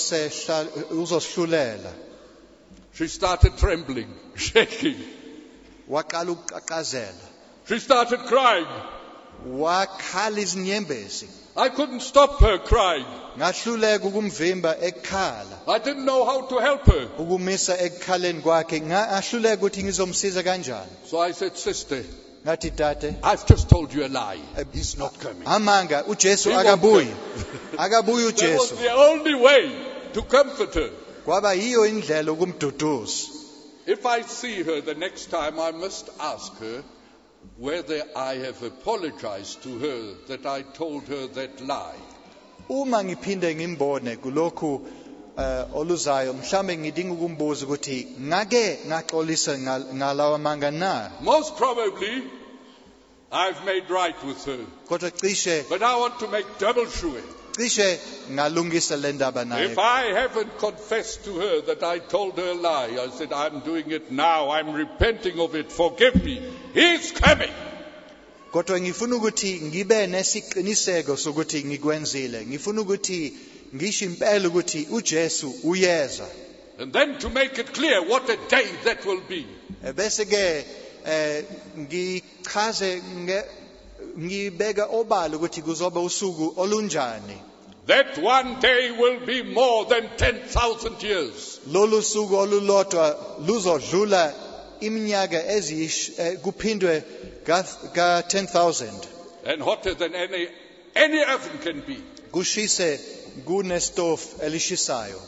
uzosihlulela. She started trembling, shaking. Waqala ukuqaqazela. She started crying. wakhala izinyembezi. I couldn't stop her crying. Ngahluleka ukumvimba ekhala, I didn't know how to help her. ukumisa ekhaleni kwakhe. Ngahluleka ukuthi ngizomsiza kanjani. So I said, sister, Ngathi tate, I've just told you a lie. He's not coming. amanga uJesu He won't akabuyi. Akabuyi That was uJesu. the only way to comfort her. Kwaba yiyo indlela ukumduduza. If I see her the next time, I must ask her whether I have apologized to her that I told her that lie. Uma ngiphinde ngimbone kulokhu oluzayo, mhlambe ngidinga ukumbuza ukuthi ngake ngaxolisa ngalawa manga na. Most probably, I've made right with her. Kodwa cishe But I want to make double sure. ngalungisa le ndaba naye. If I haven't confessed to her that I told her a lie, I said, I'm doing it now. I'm repenting of it. Forgive me. He's coming. Kodwa ngifuna ukuthi ngibe nesiqiniseko sokuthi ngikwenzile. Ngifuna ukuthi ngisho impela ukuthi uJesu uyeza. And then to make it clear what a day that will be. Bese ke ngichaze ngibeka obala ukuthi kuzoba usuku olunjani. That one day will be more than 10,000 years. Lolu suku olulodwa luzodlula iminyaka kuphindwe ka 10,000. And hotter than any oven can be. Kushise kunestove elishisayo.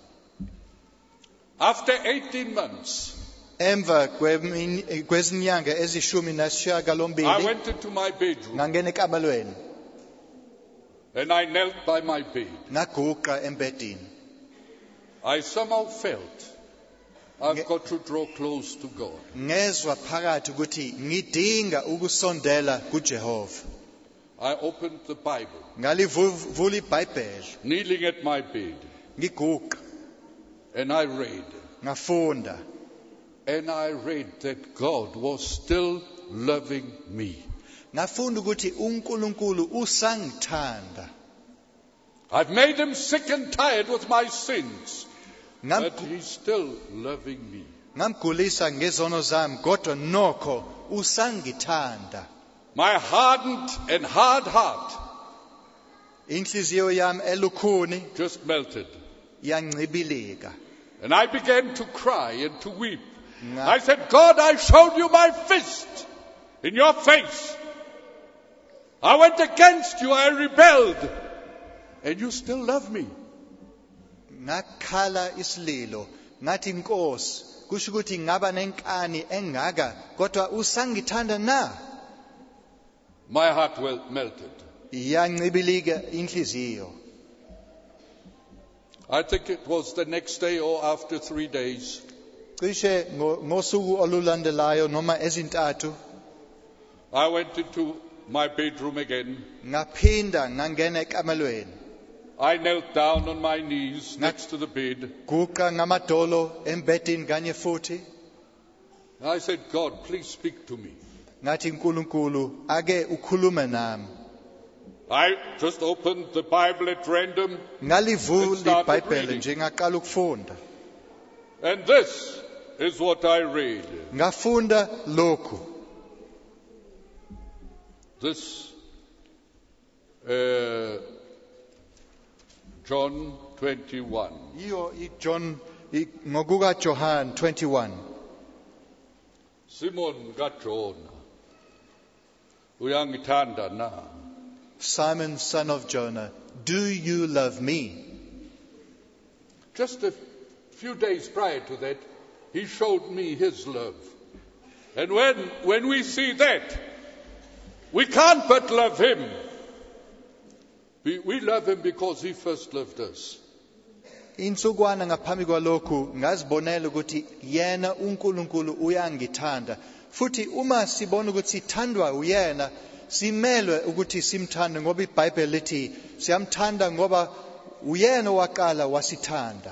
After 18 months, Emva kwezinyanga ezishumi I nesishiyagalombili went into my bedroom ngangena ekabalweni and I knelt by my bed. ngaguqa embedini. I somehow felt I've got to draw close to God. Ngezwa phakathi ukuthi ngidinga ukusondela kuJehova. I opened the Bible, Ngalivula iBhayibheli, kneeling at my bed, ngiguqa, and I read. ngafunda. And I read that God was still loving me. Ngafunda ukuthi uNkulunkulu usangithanda. I've made him sick and tired with my sins, but he's still loving me. Ngamgulisa ngezono zami kodwa nokho usangithanda. My hardened and hard heart Inhliziyo yami elukhuni just melted. yancibilika. And I began to cry and to weep. I said, God, I showed you my fist in your face. I went against you, I rebelled. And you still love me. Ngakhala isililo, ngathi Nkosi, kusho ukuthi ngaba nenkani engaka kodwa usangithanda na. My heart melted. Yancibilika inhliziyo. I think it was the next day or after 3 days. Cishe ngosuku olulandelayo noma ezintathu I went into my bedroom again. ngaphinda ngangena ekamelweni. I knelt down on my knees next to the bed. Guqa ngamadolo embedini kanye futhi. I said, God, please speak to me. Ngathi uNkulunkulu ake ukhulume nami. I just opened the Bible at random. Ngalivula iBhayibheli nje ngaqala ukufunda. And this is what I read. Ngafunda lokhu. This John 21. Iyo iJohn ngokuka John 21. Simon kaJona, uyangithanda na? Simon, son of Jonah, do you love me? Just a few days prior to that, he showed me his love. And when we see that, we can't but love him. We love him because he first loved us. Insukwana ngaphambi kwalokhu ngazibonela ukuthi yena uNkulunkulu uyangithanda. Futhi uma sibona ukuthi sithandwa uyena, simelwe ukuthi simthande ngoba iBhayibheli lithi siyamthanda ngoba uyena waqala wasithanda.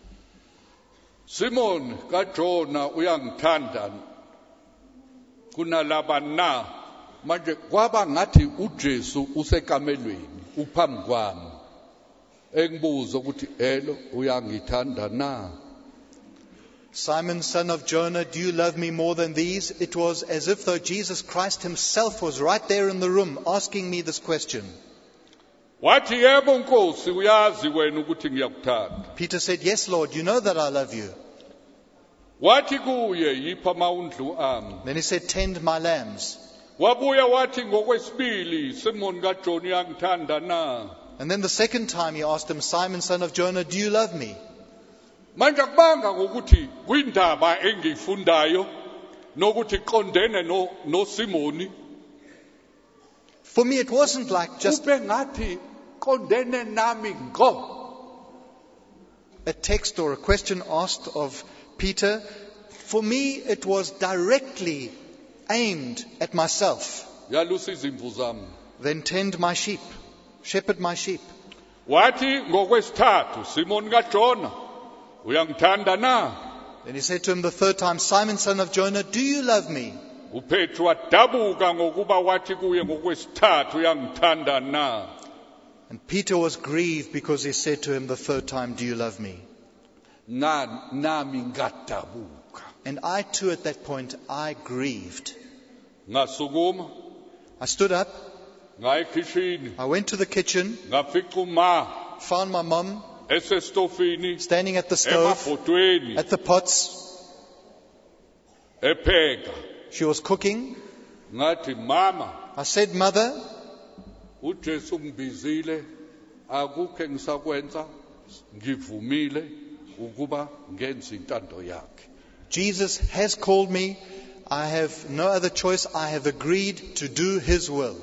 Simon kaJona uyangithanda kunalaba na. Manje kwaba ngathi uJesu usekamelweni uphambi kwami. Engibuza ukuthi elo uyangithanda na? Simon, son of Jonah, do you love me more than these? It was as if though Jesus Christ himself was right there in the room asking me this question. Wathi yebo Nkosi uyazi wena ukuthi ngiyakuthanda. Peter said, yes, Lord, you know that I love you. Wathi kuye yipha amawundlu ami. Then he said, tend my lambs. Wabuya wathi ngokwesibili Simon kaJona uyangithanda na. And then the second time he asked him, Simon, son of Jonah, do you love me? Manje akubanga ngokuthi kwindaba engiyifundayo nokuthi qondene no Simoni. For me, it wasn't like just Ube ngathi qondene nami ngo. a text or a question asked of Peter. For me, it was directly aimed at myself. Yalusa izimvu zami. Then tend my sheep, shepherd my sheep. Wathi ngokwesithathu Simon kaJona uyangithanda na. Then he said to him the third time, Simon, son of Jonah, do you love me? uPetru wadabuka ngokuba wathi kuye ngokwesithathu uyangithanda na. And Peter was grieved because he said to him the third time, do you love me? Nami ngadabuka. And I too at that point, I grieved. Ngasukuma I stood up, ngaya ekhishini I went to the kitchen, ngafica uma found my mom esestofini standing at the stove, emabhotweni at the pots. epheka. She was cooking. Ngathi mama I said, Mother, uJesu ungibizile akukho engisakwenza ngivumile ukuba ngenze intando yakhe. Jesus has called me. I have no other choice. I have agreed to do his will.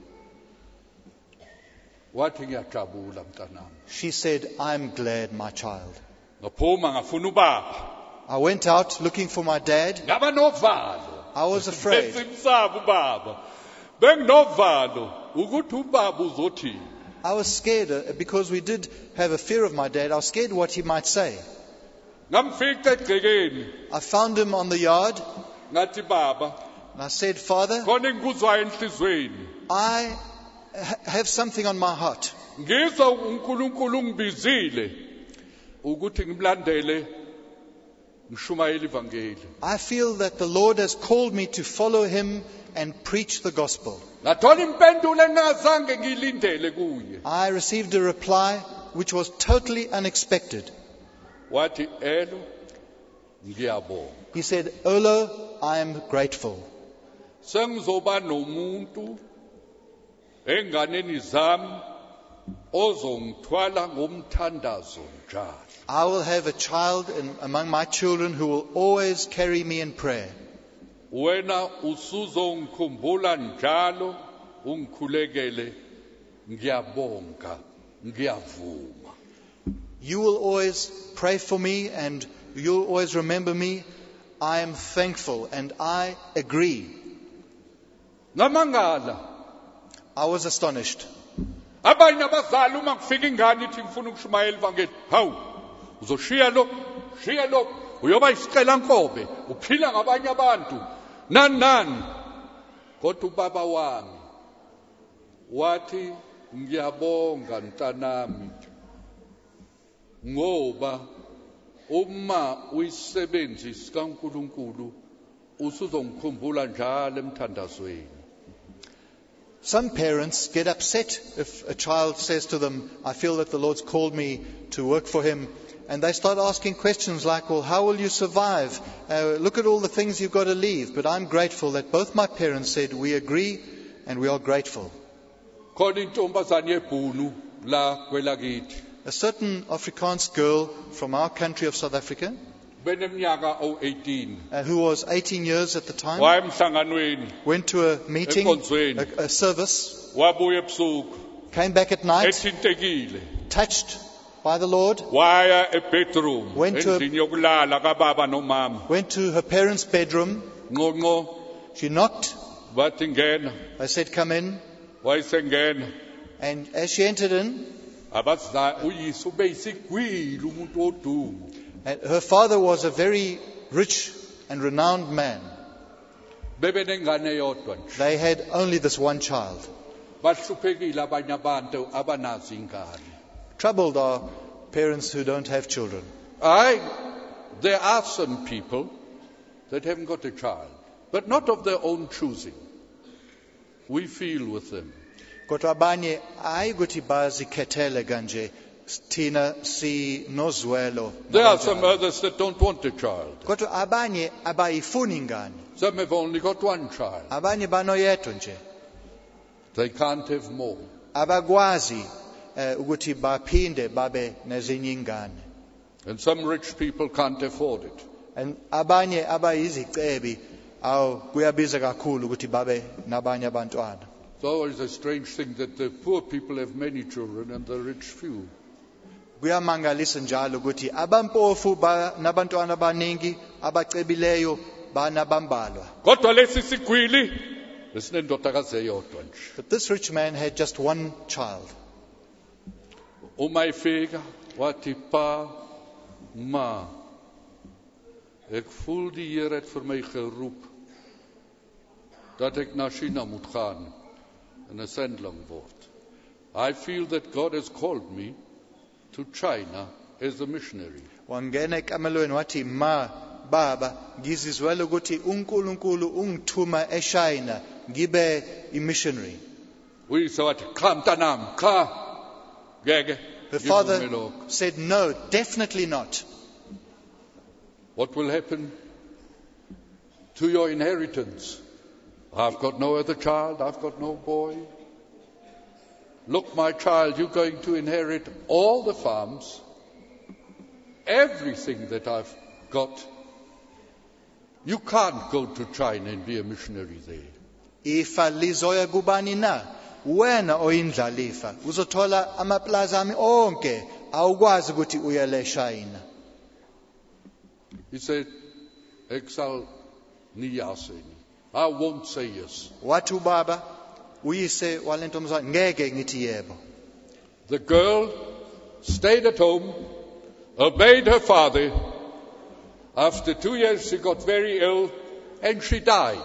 Wathi ngiyajabula mntanami. She said, I'm glad, my child. Ngaphuma ngafuna ubaba. I went out looking for my dad. Ngaba novalo. I was afraid. Besimsaba ubaba. Benginovalo ukuthi ubaba uzothini. I was scared because we did have a fear of my dad. I was scared what he might say. Ngamfica egcekeni. I found him on the yard Ngathi baba, and I said, Father, khona engikuzwayo enhlizweni. I have something on my heart. Ngizwa uNkulunkulu ungibizile ukuthi ngimlandele ngishumayela ivangeli. I feel that the Lord has called me to follow him and preach the gospel. Ngathola impendulo engazange ngilindele kuye. I received a reply which was totally unexpected. Wathi elo ngiyabonga. He said, Olo, I am grateful. Sengizoba nomuntu enganeni zami ozongithwala ngomthandazo njalo. I will have a child among my children who will always carry me in prayer. Wena usuzongikhumbula njalo ungikhulekele ngiyabonga ngiyavuma. You will always pray for me and you'll always remember me. I am thankful and I agree. Ngamangala I was astonished. abanye abazali uma kufika ingane ithi ngifuna ukushumayela ivangeli, hawu uzoshiya lo uyoba isicela nkobe uphila ngabanye abantu nani kodwa ubaba wami wathi ngiyabonga mntanami ngoba uma uyisebenzi sikaNkulunkulu usuzongikhumbula njalo emthandazweni. Some parents get upset if a child says to them, I feel that the Lord's called me to work for him. And they start asking questions like, well, how will you survive? Look at all the things you've got to leave. But I'm grateful that both my parents said, we agree and we are grateful. Khona intombazane yebhunu la kwelakithi A certain Afrikaans girl from our country of South Africa, beneminyaka 18 who was 18 years at the time, wayemhlanganweni went to a meeting, a service, wabuya ebusuku came back at night, ethintekile touched by the Lord, waya ebedroom Went to- endlini yokulala kababa nomama went to her parents' bedroom. nqonqo She knocked. bathi ngena They said, come in. wayesengena And as she entered in, abaza uyise ubeyisigwili umuntu odumo and her father was a very rich and renowned man. bebenengane eyodwa nje They had only this one child. bahluphekile abanye abantu abanazo ingane. Troubled are parents who don't have children. Hayi there are some people that haven't got a child, but not of their own choosing. We feel with them. Kodwa abanye hayi ukuthi bazikhethele kanje thina sinozwelo. There are some others that don't want a child. Kodwa abanye abayifuni ingane. Some have only got one child. Abanye banoyedwa nje. They can't have more. Abakwazi ukuthi baphinde babe nezinye ingane. And some rich people can't afford it. And abanye abayizicebi kuyabiza kakhulu ukuthi babe nabanye abantwana. It's always a strange thing that the poor people have many children and the rich few. Kuyamangalisa njalo ukuthi abampofu banabantwana abaningi, abacebileyo banabambalwa. Kodwa lesi sigwili esinendodakazi eyodwa nje. But this rich man had just one child. Uma efika wathi pa ma ek voel die Here het vir my geroep dat ek na China moet gaan en 'n sendeling word. I feel that God has called me to China as a missionary. Wangena ekamelweni wathi baba ngizizwela ukuthi uNkulunkulu ungithuma eShayina ngibe imissionary. Uyise wathi cha mntanami cha ngeke. The father said no, definitely not. What will happen to your inheritance? I've got no other child, I've got no boy. Look, my child, you're going to inherit all the farms, everything that I've got. You can't go to China and be a missionary there. Ifa lizoya kubani na? Wena oyindlalifa uzothola amaplaza ami onke, awukwazi ukuthi uyele eShayina. He said, ek sal nie ja sê nie. I won't say yes. Wathi ubaba uyise walentombazana ngeke ngithi yebo. The girl stayed at home, obeyed her father. After 2 years she got very ill and she died.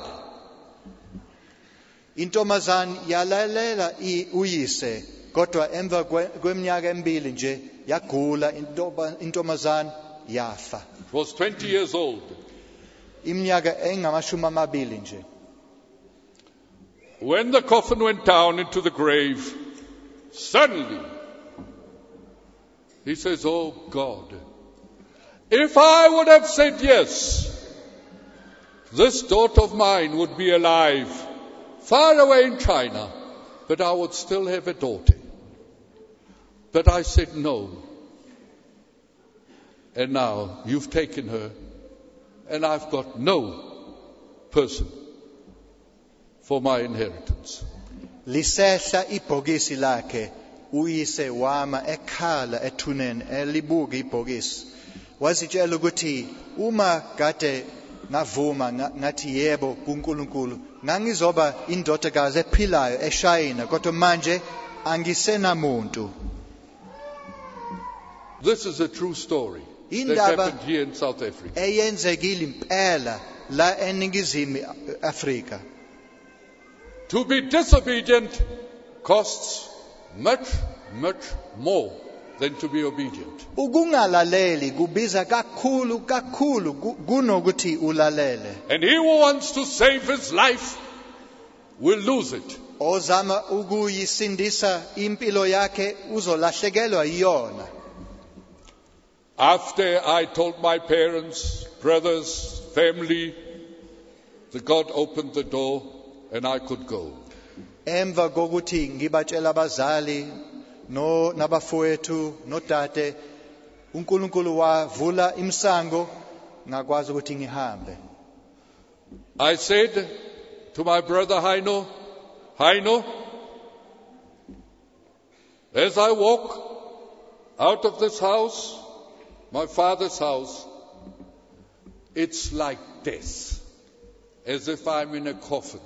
Intombazana yalalela uyise, kodwa emva kweminyaka emibili nje yagula intombazana yafa. She was 20 years old. Iminyaka engamashumi amabili nje. When the coffin went down into the grave, suddenly he says, oh God, if I would have said yes, this daughter of mine would be alive, far away in China, but I would still have a daughter. But I said no. And now you've taken her, and I've got no person for my inheritance. Lisehla ibhokisi lakhe, uyise wama ekhala ethuneni elibuka ibhokisi. Wazitshela ukuthi uma kade ngavuma ngathi yebo kuNkulunkulu, ngangizoba indodakazi ephilayo eShayina, kodwa manje angisenamuntu. This is a true story that happened here in South Africa. Eyenzekile impela la eningizimu Afrika. To be disobedient costs much, much more than to be obedient. Ukungalaleli kubiza kakhulu kunokuthi ulalele. And he who wants to save his life will lose it. Ozama ukuyisindisa impilo yakhe uzolahlekelwa iyona. After I told my parents, brothers, family, that God opened the door and I could go. Emva kokuthi ngibatshela abazali nabafowethu nodade, uNkulunkulu wavula imsango ngakwazi ukuthi ngihambe. I said to my brother Haino, as I walk out of this house, my father's house, it's like death, as if I'm in a coffin.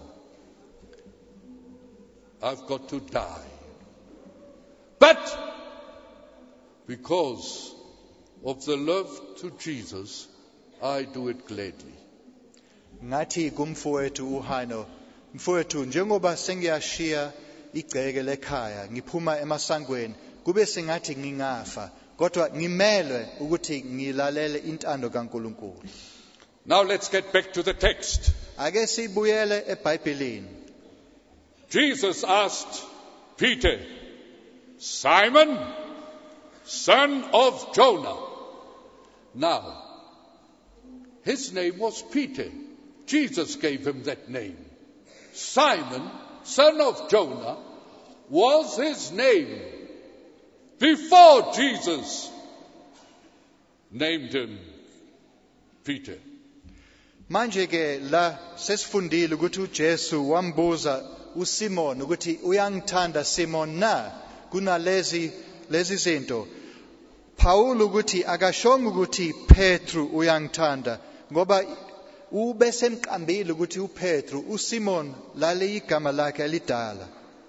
I've got to die. But because of the love to Jesus, I do it gladly. Ngathi kumfowethu uHano, mfowethu njengoba sengiyashiya igceke lekhaya, ngiphuma emasangweni, kube sengathi ngingafa, kodwa ngimelwe ukuthi ngilalele intando kaNkulunkulu. Now let's get back to the text. Ake sibuyele eBhayibhelini. Jesus asked Peter, Simon, son of Jonah. Now, his name was Peter. Jesus gave him that name. Simon, son of Jonah, was his name before Jesus named him Peter. Manje ke la sesifundile ukuthi uJesu wambuza uSimon ukuthi uyangithanda Simon na kunalezi zinto. Paul ukuthi akashonga ukuthi Petru uyangithanda ngoba ube semqambile ukuthi uPetru uSimon lale igama lakhe elidala.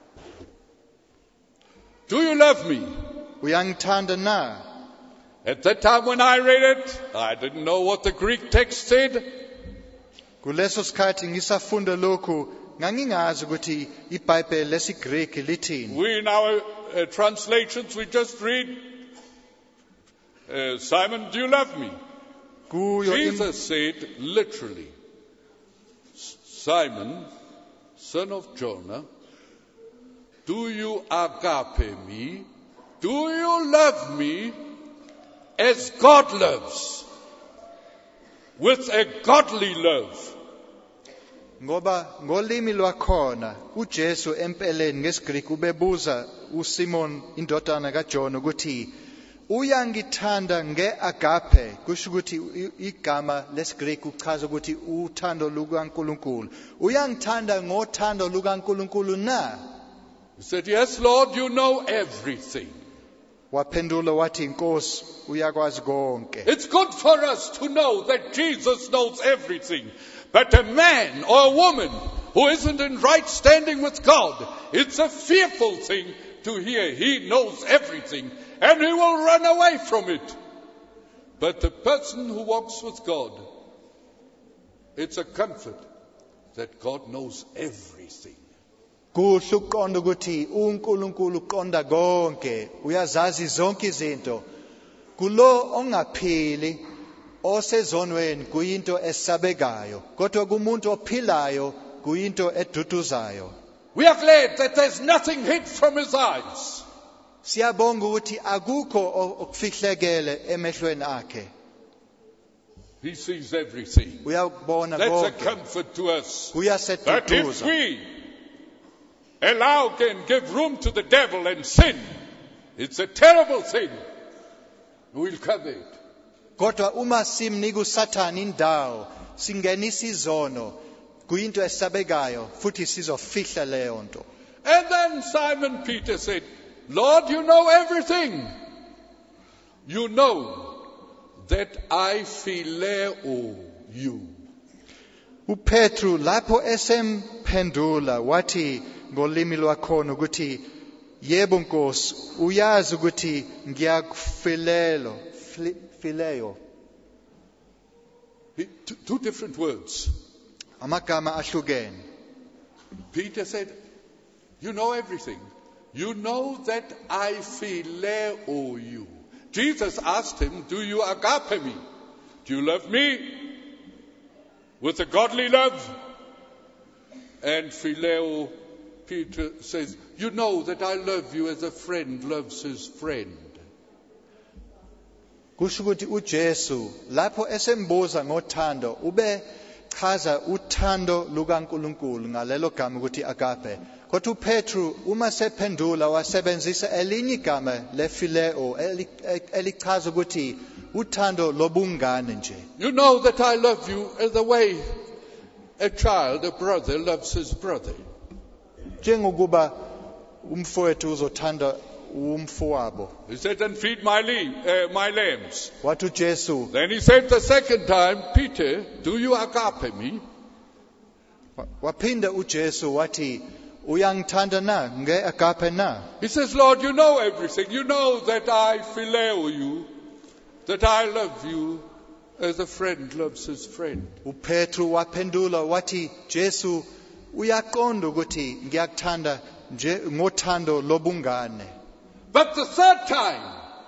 Do you love me? Uyangithanda na? At that time when I read it, I didn't know what the Greek text said. Kuleso sikhathi ngisafunda lokhu ngangingazi ukuthi iBhayibheli lesiGreek lithini. We in our translations, we just read, Simon, do you love me? Jesus said literally, Simon, son of Jonah, do you agape me? Do you love me as God loves? With a godly love. Ngoba ngolimi lwakhona uJesu empeleni ngesiGreek ubebuza uSimon indodana kaJona ukuthi uyangithanda ngeagape, kusho ukuthi igama lesiGreek uchaza ukuthi uthando lukaNkulunkulu. Uyangithanda ngothando lukaNkulunkulu na? He said, yes, Lord, you know everything. Waphendula wathi Nkosi uyakwazi konke. It's good for us to know that Jesus knows everything. But a man or a woman who isn't in right standing with God, it's a fearful thing to hear he knows everything and he will run away from it. But the person who walks with God, it's a comfort that God knows everything. Kuhle ukuqonda ukuthi uNkulunkulu uqonda konke, uyazazi zonke izinto. Kulo ongaphili osezonweni kuyinto esabekayo, kodwa kumuntu ophilayo kuyinto eduduzayo. We are glad that there's nothing hid from his eyes. Siyabonga ukuthi akukho okufihlekele emehlweni akhe. He sees everything. Uyabona That's a konke. comfort to us. That if Uyaseduduza. we allow and give room to the devil and sin, it's a terrible thing. We'll cover it. Kodwa uma simnika uSathane indawo, singenisa izono, kuyinto esabekayo futhi sizofihla leyo nto. And then Simon Peter said, Lord, you know everything. You know that I phileo you. uPetru lapho esemphendula wathi ngolimi lwakhona ukuthi yebo Nkosi uyazi ukuthi ngiyakufilelo phileo. Two different words. Amagama ahlukene. Peter said, you know everything. You know that I phileo you. Jesus asked him, do you agape me? Do you love me? With a godly love. And phileo, Peter says, you know that I love you as a friend loves his friend. Kusho ukuthi uJesu lapho esembuza ngothando ube chaza uthando lukaNkulunkulu ngalelo gama ukuthi agape. Kodwa uPetru uma sephendula wasebenzisa elinye igama lefileo elichaza ukuthi uthando lobungane nje. You know that I love you as the way a child, a brother loves his brother. Njengokuba umfowethu uzothanda umfowabo. He said, and feed my lambs. Wathi uJesu Then he said the second time, Peter, do you agape me? waphinda uJesu wathi uyangithanda na ngeagape na? He says, Lord, you know everything. You know that I phileo you, that I love you as a friend loves his friend. uPetru waphendula wathi Jesu uyaqonda ukuthi ngiyakuthanda nje ngothando lobungane. But the third time,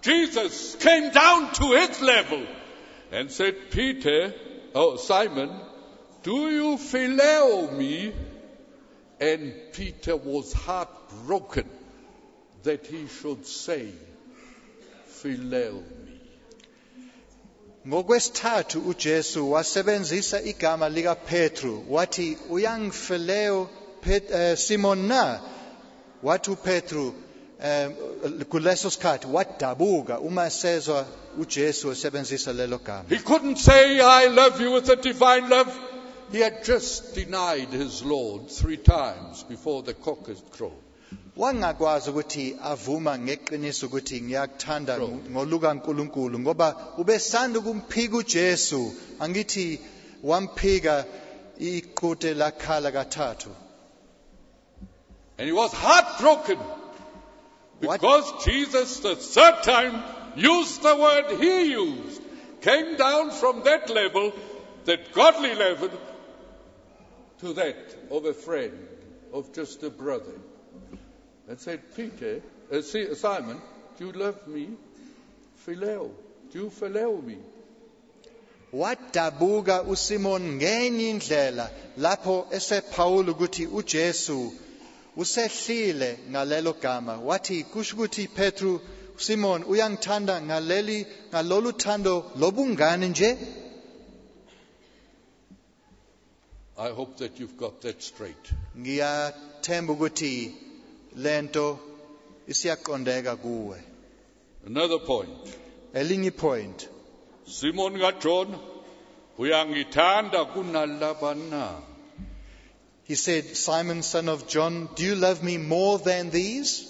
Jesus came down to his level and said, Simon, do you phileo me? And Peter was heartbroken that he should say, phileo me. Ngokwesithathu uJesu wasebenzisa igama lika Petru wathi uyangifileo Simon na. Wathi uPetru kuleso sikhathi wadabuka uma sezwa uJesu esebenzisa lelo gama. He couldn't say, I love you with a divine love. He had just denied his Lord 3 times before the cock had crowed. Wangakwazi ukuthi avuma ngeqiniso ukuthi ngiyakuthanda ngoluka uNkulunkulu ngoba ubesanda ukumphika uJesu angithi wamphika iqhute lakhala kathathu. And he was heartbroken because Jesus the 3rd time used the word he used, came down from that level, that godly level, to that of a friend, of just a brother. And said, Simon, do you love me? Phileo. Do you phileo me? Wadabuka uSimon ngenye indlela lapho esephawula ukuthi uJesu usehlile ngalelo gama. Wathi kusho ukuthi Petru, Simon uyangithanda ngalolu thando lobungane nje. I hope that you've got that straight. Ngiyathemba ukuthi lento isiyaqondeka kuwe. Another point. Elinye point. Simon kaJohn, uyangithanda kunalaba na? He said, Simon, son of John, do you love me more than these?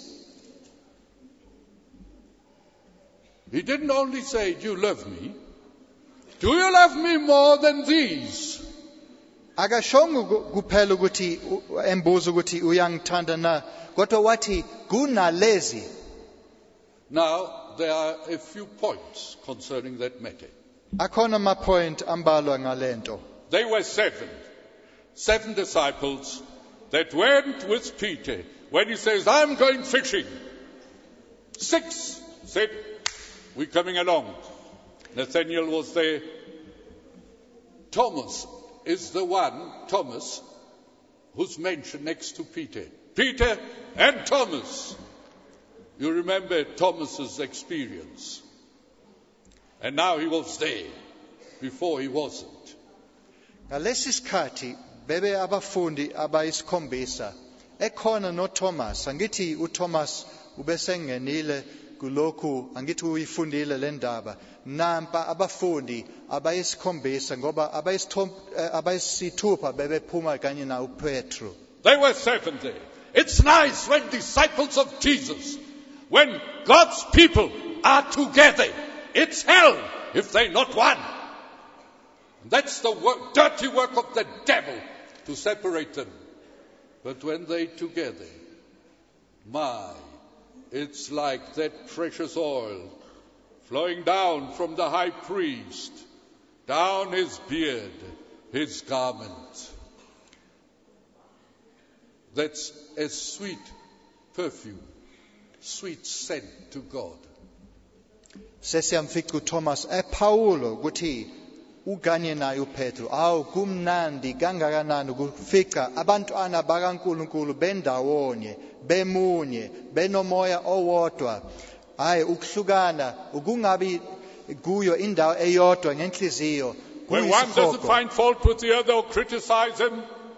He didn't only say, do you love me? Do you love me more than these? Akashongo kuphela ukuthi embuzo ukuthi uyangithanda na, kodwa wathi kunalezi. Now, there are a few points concerning that matter. Akhona point ambalwa ngalento. They were 7 disciples that went with Peter when he says, I'm going fishing. 6 said, we're coming along. Nathaniel was there. Thomas is the one, Thomas, who's mentioned next to Peter. Peter and Thomas. You remember Thomas's experience. And now he was there. Before he wasn't. Ngalesi sikhathi bebe abafundi abayisikhombisa ekhona noThomas. Angithi uThomas ubesengenile kulokhu angithi uyifundile le ndaba. Nampa abafundi abayisikhombisa ngoba abayisithupha bebephuma kanye na uPetru. They were 7 there. It's nice when disciples of Jesus, when God's people are together. It's hell if they're not one. That's the dirty work of the devil to separate them. But when they're together, it's like that precious oil flowing down from the high priest, down his beard, his garment. That's a sweet perfume, sweet scent to God. Sesiyamfica uThomas ePaulo ukuthi uganye naye uPetru. Awu kumnandi kangakanani ukufica abantwana bakaNkuluNkulu bendawonye, bemunye, benomoya owodwa. Hayi ukuhlukana ukungabi kuyo indawo eyodwa ngenhliziyo. When one doesn't find fault with the other or criticize him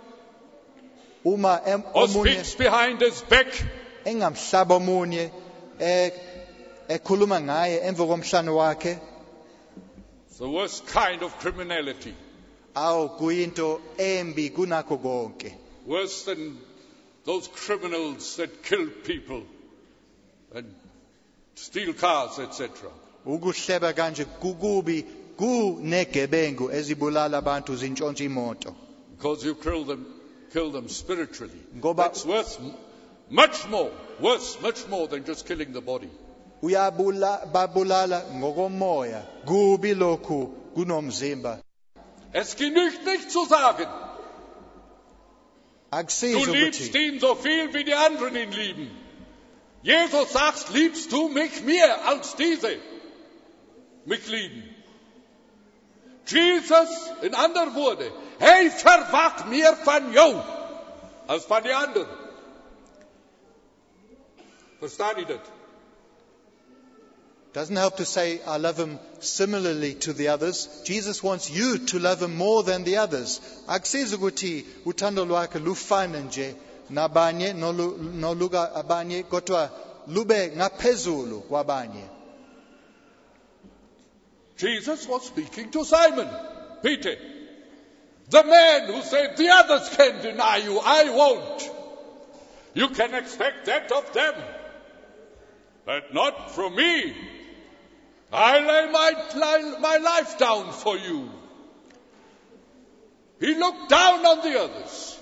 or speaks behind his back, engamhlaba omunye ekhuluma ngaye emva komhlane wakhe. It's the worst kind of criminality. Awu kuyinto embi kunakho konke. Worse than those criminals that kill people and steal cars, etc. Ukuhleba kanje kukubi kunegebengu ezibulala abantu zintshontsha imoto. Because you kill them spiritually. That's worse, much more than just killing the body. Babulala ngokomoya kubi lokhu kunomzimba. Es genügt nicht zu sagen, du Akusizo liebst ukuthi ihn so viel wie die anderen ihn lieben. Jesus sagt, liebst du mich mehr als diese mich lieben? Jesus, in anderen woorden, hij verwacht meer van jou als van die anderen. Verstaan je dat? Doesn't help to say, I love him similarly to the others. Jesus wants you to love him more than the others. Akusizi ukuthi uthando lwakhe lufane nje nabanye noluka abanye kodwa lube ngaphezulu kwabanye. Jesus was speaking to Simon Peter, the man who said, the others can deny you, I won't. You can expect that of them, but not from me. I lay my life down for you. He looked down on the others,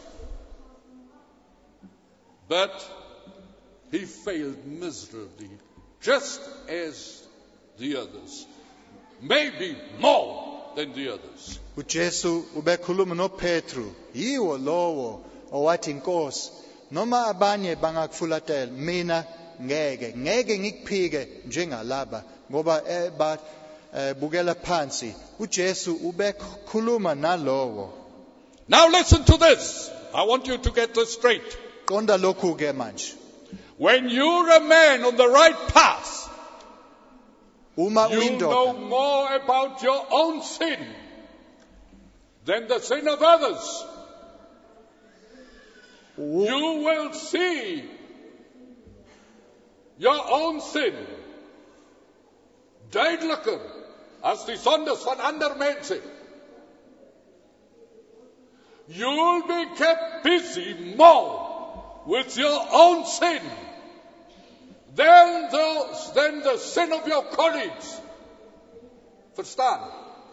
but he failed miserably, just as the others, maybe more than the others. uJesu ubekhuluma noPetru, yiwo lowo owathi Nkosi, noma abanye bangakufulatela, mina ngeke ngikuphike njengalaba ngoba bukela phansi. uJesu ubekhuluma nalowo. Now listen to this. I want you to get this straight. Qonda lokhu ke manje. When you're a man on the right path, Uma you know uyindoda, more about your own sin than the sin of others. You will see your own sin duidelijker als die zondes van andere mensen. You'll be kept busy more with your own sin than the sin of your colleagues. Verstaan?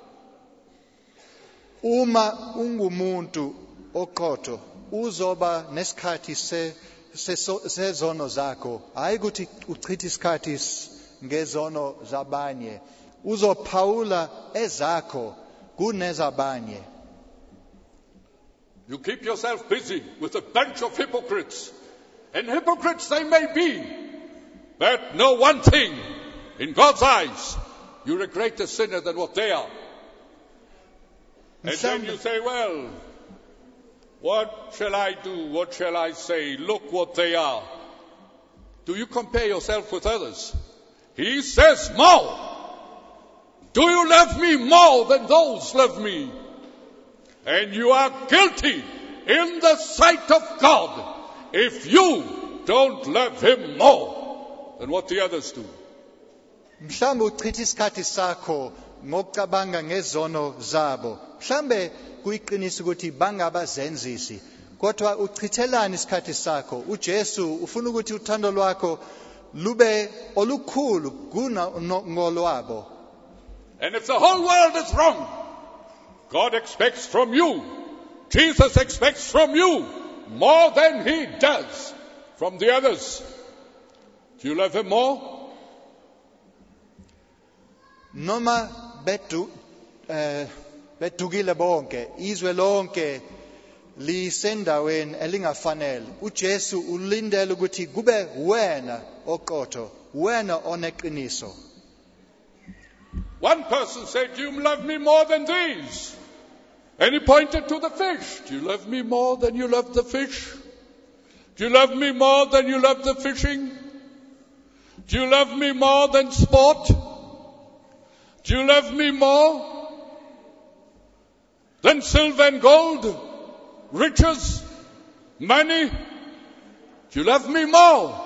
uma ungumuntu oqotho uzoba nesikhathi sezono zakho, hayi ukuthi uchithe isikhathi ngezono zabanye. Uzophawula ezakho kunezabanye. You keep yourself busy with a bunch of hypocrites. And hypocrites they may be, but know one thing, in God's eyes, you're a greater sinner than what they are. And then you say, well, what shall I do? What shall I say? Look what they are. Do you compare yourself with others? He says more. Do you love me more than those love me? And you are guilty in the sight of God if you don't love him more than what the others do. Mhlambe uchitha isikhathi sakho ngokucabanga ngezono zabo. Mhlambe kuyiqiniso ukuthi bangabazenzisi. Kodwa uchithelani isikhathi sakho? uJesu ufuna ukuthi uthando lwakho lube olukhulu kunangolwabo. And if the whole world is wrong, God expects from you, Jesus expects from you more than he does from the others. Do you love him more? Noma bedukile bonke, izwe lonke lisendaweni elingafanele. uJesu ulindele ukuthi kube wena oqotho, wena oneqiniso. One person said, do you love me more than these? And he pointed to the fish. Do you love me more than you love the fish? Do you love me more than you love the fishing? Do you love me more than sport? Do you love me more than silver and gold, riches, money? Do you love me more?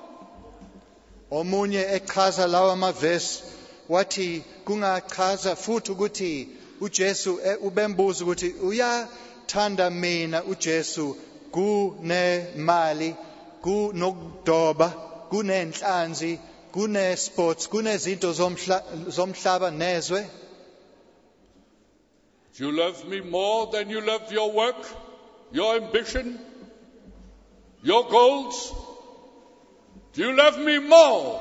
Omunye echaza lawa mavesi wathi kungachaza futhi ukuthi uJesu ubembuza ukuthi uyathanda mina uJesu kunemali, kunokudoba, kunenhlanzi, kunesports, kunezinto zomhlaba nezwe. Do you love me more than you love your work, your ambition, your goals? Do you love me more?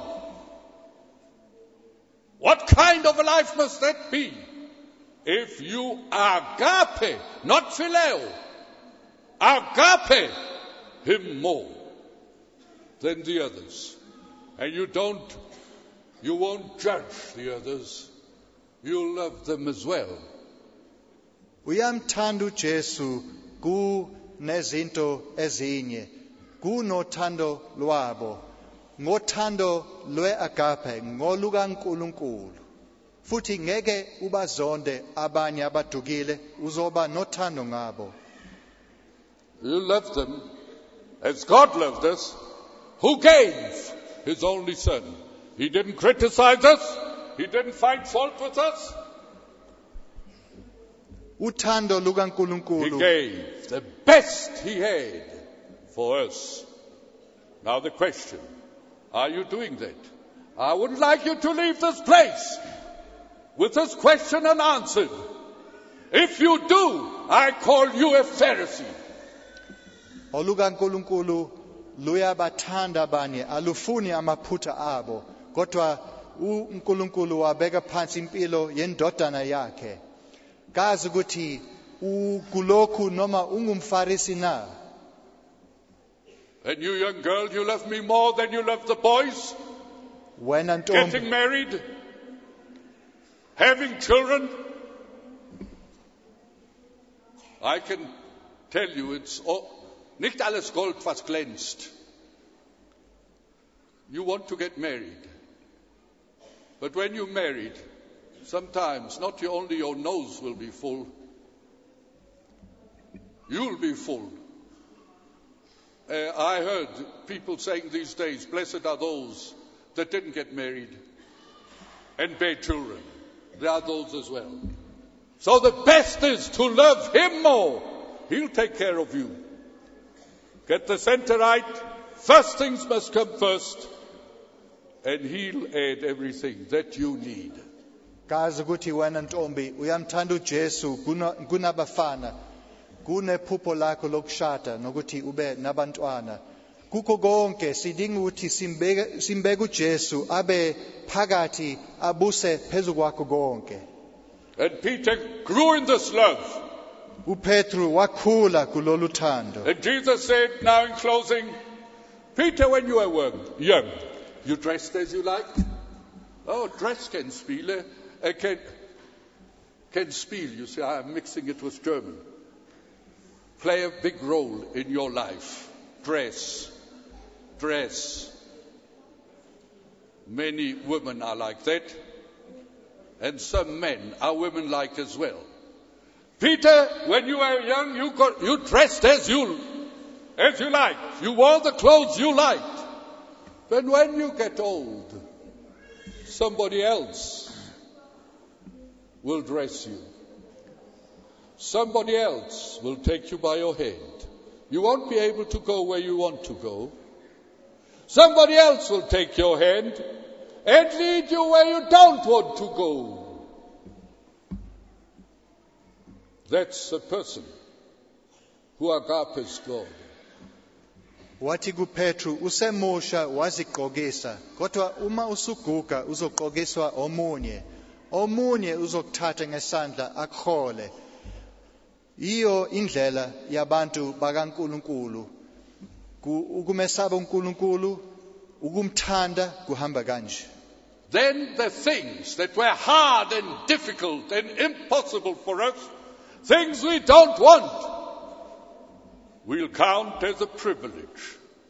What kind of a life must that be? If you agape, not phileo, agape him more than the others. And you won't judge the others. You'll love them as well. Uyamthanda uJesu kunezinto ezinye. Kunothando lwabo. Ngothando lwe-agape, ngolukaNkulunkulu. Futhi ngeke ubazonde abanye abadukile, uzoba nothando ngabo. You love them as God loved us, who gave his only Son. He didn't criticize us. He didn't find fault with us. Uthando He lukaNkulunkulu. gave the best he had for us. Now the question, are you doing that? I wouldn't like you to leave this place with this question unanswered. If you do, I call you a Pharisee. olukaNkulunkulu luyabathanda abanye, alufuni amaphutha abo, kodwa uNkulunkulu wabeka phansi impilo yendodana yakhe. Kazi ukuthi ukulokhu noma ungumfarisi na? And you young girl, you love me more than you love the boys? Wena Getting ntombi, married? Having children? I can tell you, nicht alles Gold was glänzt. You want to get married. But when you're married, sometimes not only your nose will be full, you'll be full. I heard people saying these days, blessed are those that didn't get married and bear children. There are those as well. So the best is to love him more. He'll take care of you. Get the center right. First things must come first. And he'll add everything that you need. kazi ukuthi wena ntombi uyamthanda uJesu kunabafana, kunephupho lakho lokushada nokuthi ube nabantwana. Kukho konke sidinga ukuthi simbeke uJesu abe phakathi, abuse phezu kwakho konke. And Peter grew in this love. uPetru wakhula kulolu thando. And Jesus said, now in closing, Peter, when you were young, you dressed as you liked. Oh, dress can spielen. Can spiel, you see, I'm mixing it with German. Play a big role in your life. Dress. Many women are like that. And some men are women like as well. Peter, when you were young, you dressed as you liked. You wore the clothes you liked. But when you get old, somebody else will dress you. Somebody else will take you by your hand. You won't be able to go where you want to go. Somebody else will take your hand and lead you where you don't want to go. That's the person who agapes God. Wathi kuPetru, usemusha wazigqokisa, kodwa uma usuguga uzogqokiswa omunye uzokuthatha ngesandla akuhole. Iyo indlela yabantu bakaNkulunkulu. Ukumesaba uNkulunkulu, ukumthanda kuhamba kanje. Then the things that were hard and difficult and impossible for us, things we don't want, we'll count as a privilege.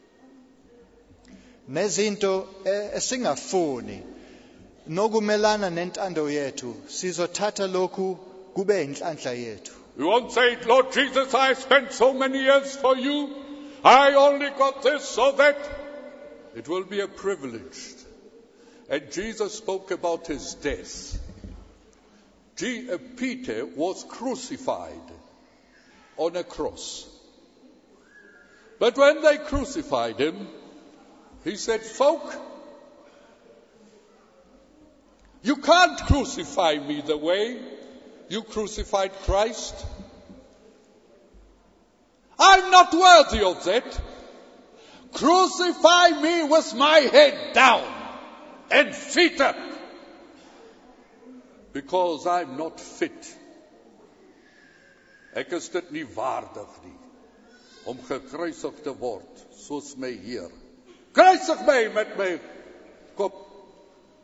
Nezinto esingafuni nokumelana nentando yethu, sizothatha lokhu kube inhlanhla yettu. We won't say, Lord Jesus, I spent so many years for you. I only got this so that. It will be a privilege. And Jesus spoke about his death. Peter was crucified on a cross. But when they crucified him, he said, folk, you can't crucify me the way you crucified Christ. I'm not worthy of that. Crucify me with my head down and feet up, because I'm not fit. Ek is dit nie waardig nie om gekruisig te word soos my Heer. Kruisig my met my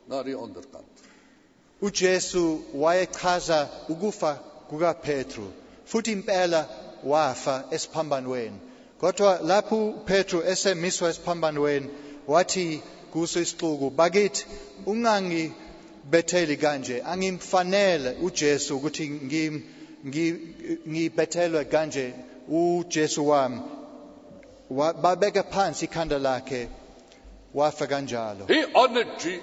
naar die onderkant. uJesu wayechaza ukufa kukaPetru futhi impela wafa esiphambanweni. Kodwa lapho uPetru esemiswa esiphambanweni wathi kuso isixuku, bakithi ungangibetheli kanje, angimfanele uJesu ukuthi ngibethelwe kanje uJesu wami. Babeka phansi ikhanda lakhe wafa kanjalo. He honored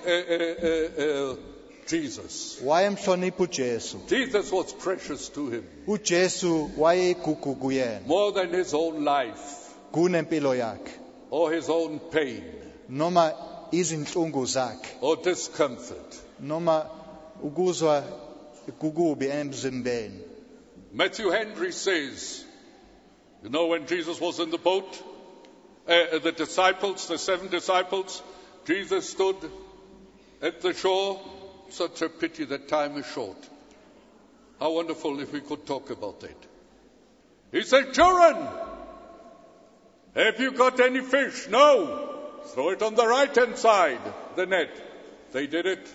Jesus. Wayemhlonipha uJesu. Jesus was precious to him. uJesu wayegugu kuyena More than his own life kunempilo yakhe or his own pain noma izinhlungu zakhe or discomfort. noma ukuzwa kukubi emzimbeni. Matthew Henry says, you know, when Jesus was in the boat, the disciples, the 7 disciples, Jesus stood at the shore. Such a pity that time is short. How wonderful if we could talk about that. He said, children, have you got any fish? No. Throw it on the right-hand side, the net. They did it.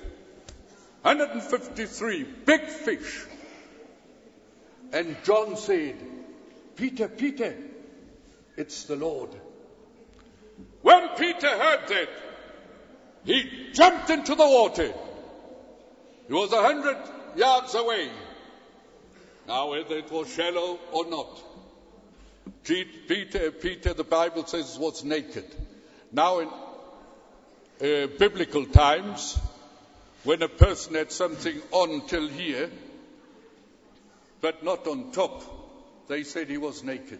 153 big fish. And John said, Peter, Peter, it's the Lord. When Peter heard that, he jumped into the water. He was 100 yards away. Now, whether it was shallow or not, Peter, the Bible says, was naked. Now, in biblical times, when a person had something on till here, but not on top, they said he was naked.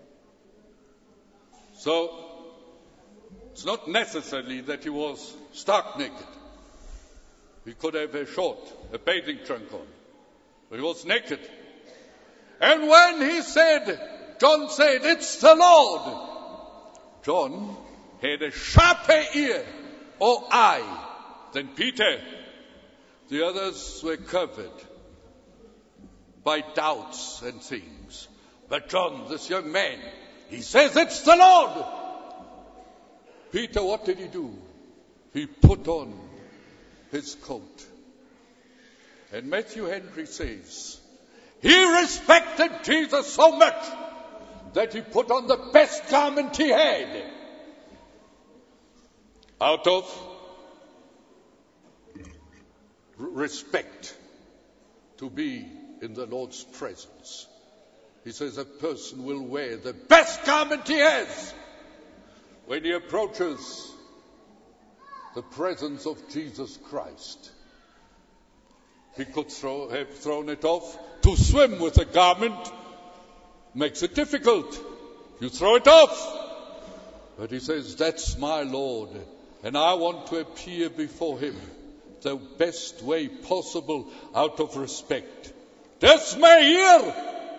So, it's not necessarily that he was stark naked. He could have a bathing trunk on. But he was naked. And when he said, John said, it's the Lord, John had a sharper ear or eye than Peter. The others were covered by doubts and things. But John, this young man, he says, it's the Lord. Peter, what did he do? He put on his coat. And Matthew Henry says, he respected Jesus so much that he put on the best garment he had out of respect to be in the Lord's presence. He says a person will wear the best garment he has when he approaches the presence of Jesus Christ. He could have thrown it off. To swim with a garment makes it difficult. You throw it off. But he says, that's my Lord, and I want to appear before him the best way possible out of respect. That's my ear.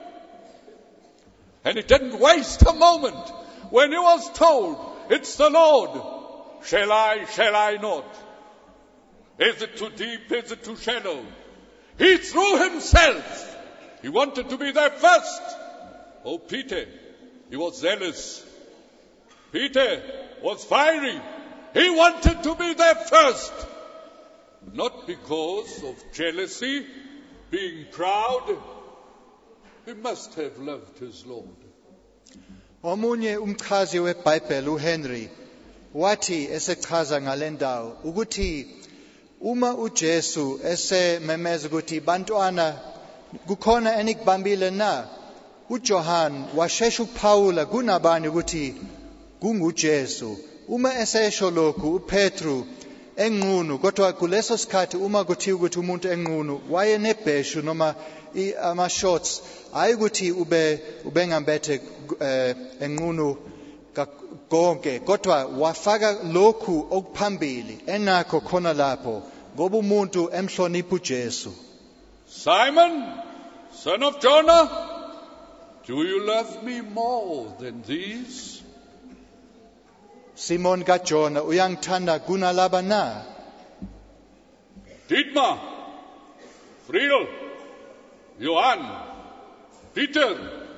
And he didn't waste a moment when he was told, it's the Lord. Shall I not? Is it too deep? Is it too shallow? He threw himself. He wanted to be there first. Oh, Peter, he was zealous. Peter was fiery. He wanted to be there first. Not because of jealousy, being proud. He must have loved his Lord. Omunye umchazi weBhayibheli uHenry wathi esechaza ngalendawo ukuthi uma uJesu esememeza ukuthi bantwana kukhona enikubambile na, uJohn washesha ukuphawula kunabani ukuthi kunguJesu. Uma esesho lokhu uPetru enqunu, kodwa kuleso sikhathi uma kuthiwa ukuthi umuntu enqunu wayenebheshu noma ama-shorts, hayi ukuthi ubengambethe enqunu konke, kodwa wafaka lokhu okuphambili enakho khona lapho ngoba umuntu emhlonipha uJesu. Simon, son of Jonah, do you love me more than these? Simon kaJona, uyangithanda kunalaba na? Dietmar, Friedel, Johann, Peter,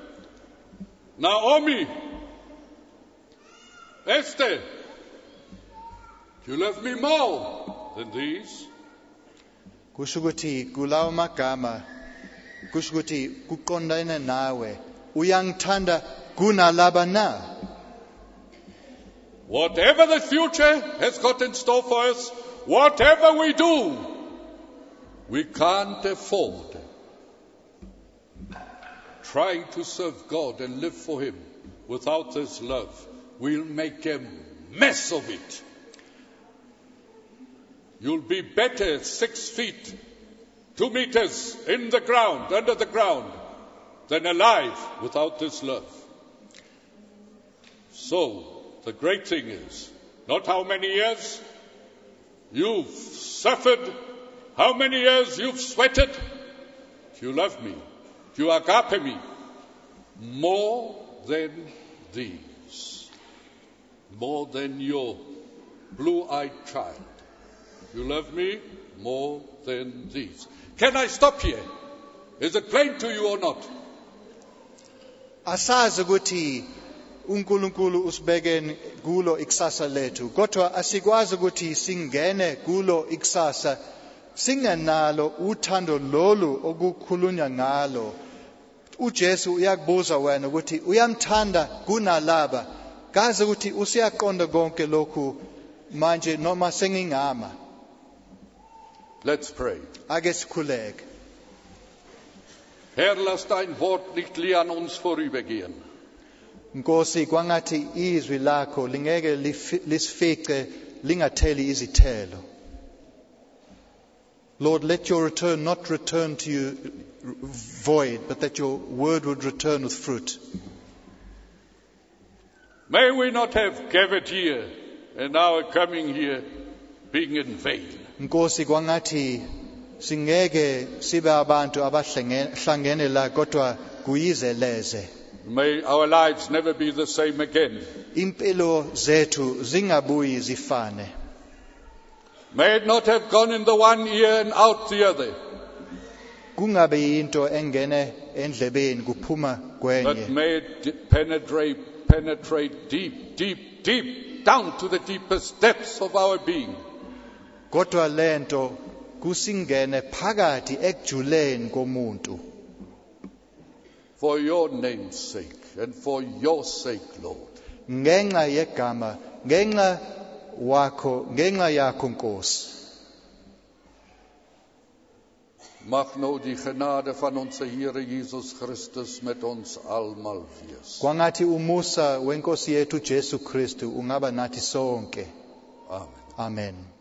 Naomi, Esther, do you love me more than these? kusho ukuthi kulawo magama kusho ukuthi kuqondane nawe uyangithanda kunalaba na. Whatever the future has got in store for us, whatever we do, we can't afford trying to serve God and live for Him without this love. We'll make a mess of it. You'll be better 6 feet, 2 meters in the ground, under the ground, than alive without this love. So, the great thing is, not how many years you've suffered, how many years you've sweated. If you love me, if you agape me, more than these, more than your blue-eyed child. You love me more than these. Can I stop here? Is it plain to you or not? Asazi ukuthi uNkulunkulu usibeke kulo ikusasa lethu, kodwa asikwazi ukuthi singene kulo ikusasa singenalo uthando lolu okukhulunywa ngalo. uJesu uyakubuza wena ukuthi uyamthanda kunalaba, kaze ukuthi usiyaqonda konke lokhu manje noma sengingama. Let's pray. Ake sikhuleke. Herr, lass dein Wort nicht an uns vorübergehen. Nkosi, kwangathi izwi lakho lingeke lisifice lingatheli izithelo. Lord, let your return not return to you void, but that your word would return with fruit. May we not have gathered here and our coming here being in vain. Nkosi, kwangathi singeke sibe abantu abahlangene la kodwa kuyizeleze. May our lives never be the same again. Impilo zethu zingabuyi zifane. May it not have gone in the one ear and out the other. Kungabe into engene endlebeni kuphuma But kwenye. may it penetrate deep down to the deepest depths of our being. Kodwa lento kusingene phakathi ekujuleni komuntu. For your name's sake and for your sake, Lord. Ngenxa yegama, ngenxa yakho Nkosi. Mag nou die genade van onze Here Jesus Christus met ons almal wees. Kwangathi umusa wenkosi yethu Jesu Kristu ungaba nathi sonke. Amen. Amen.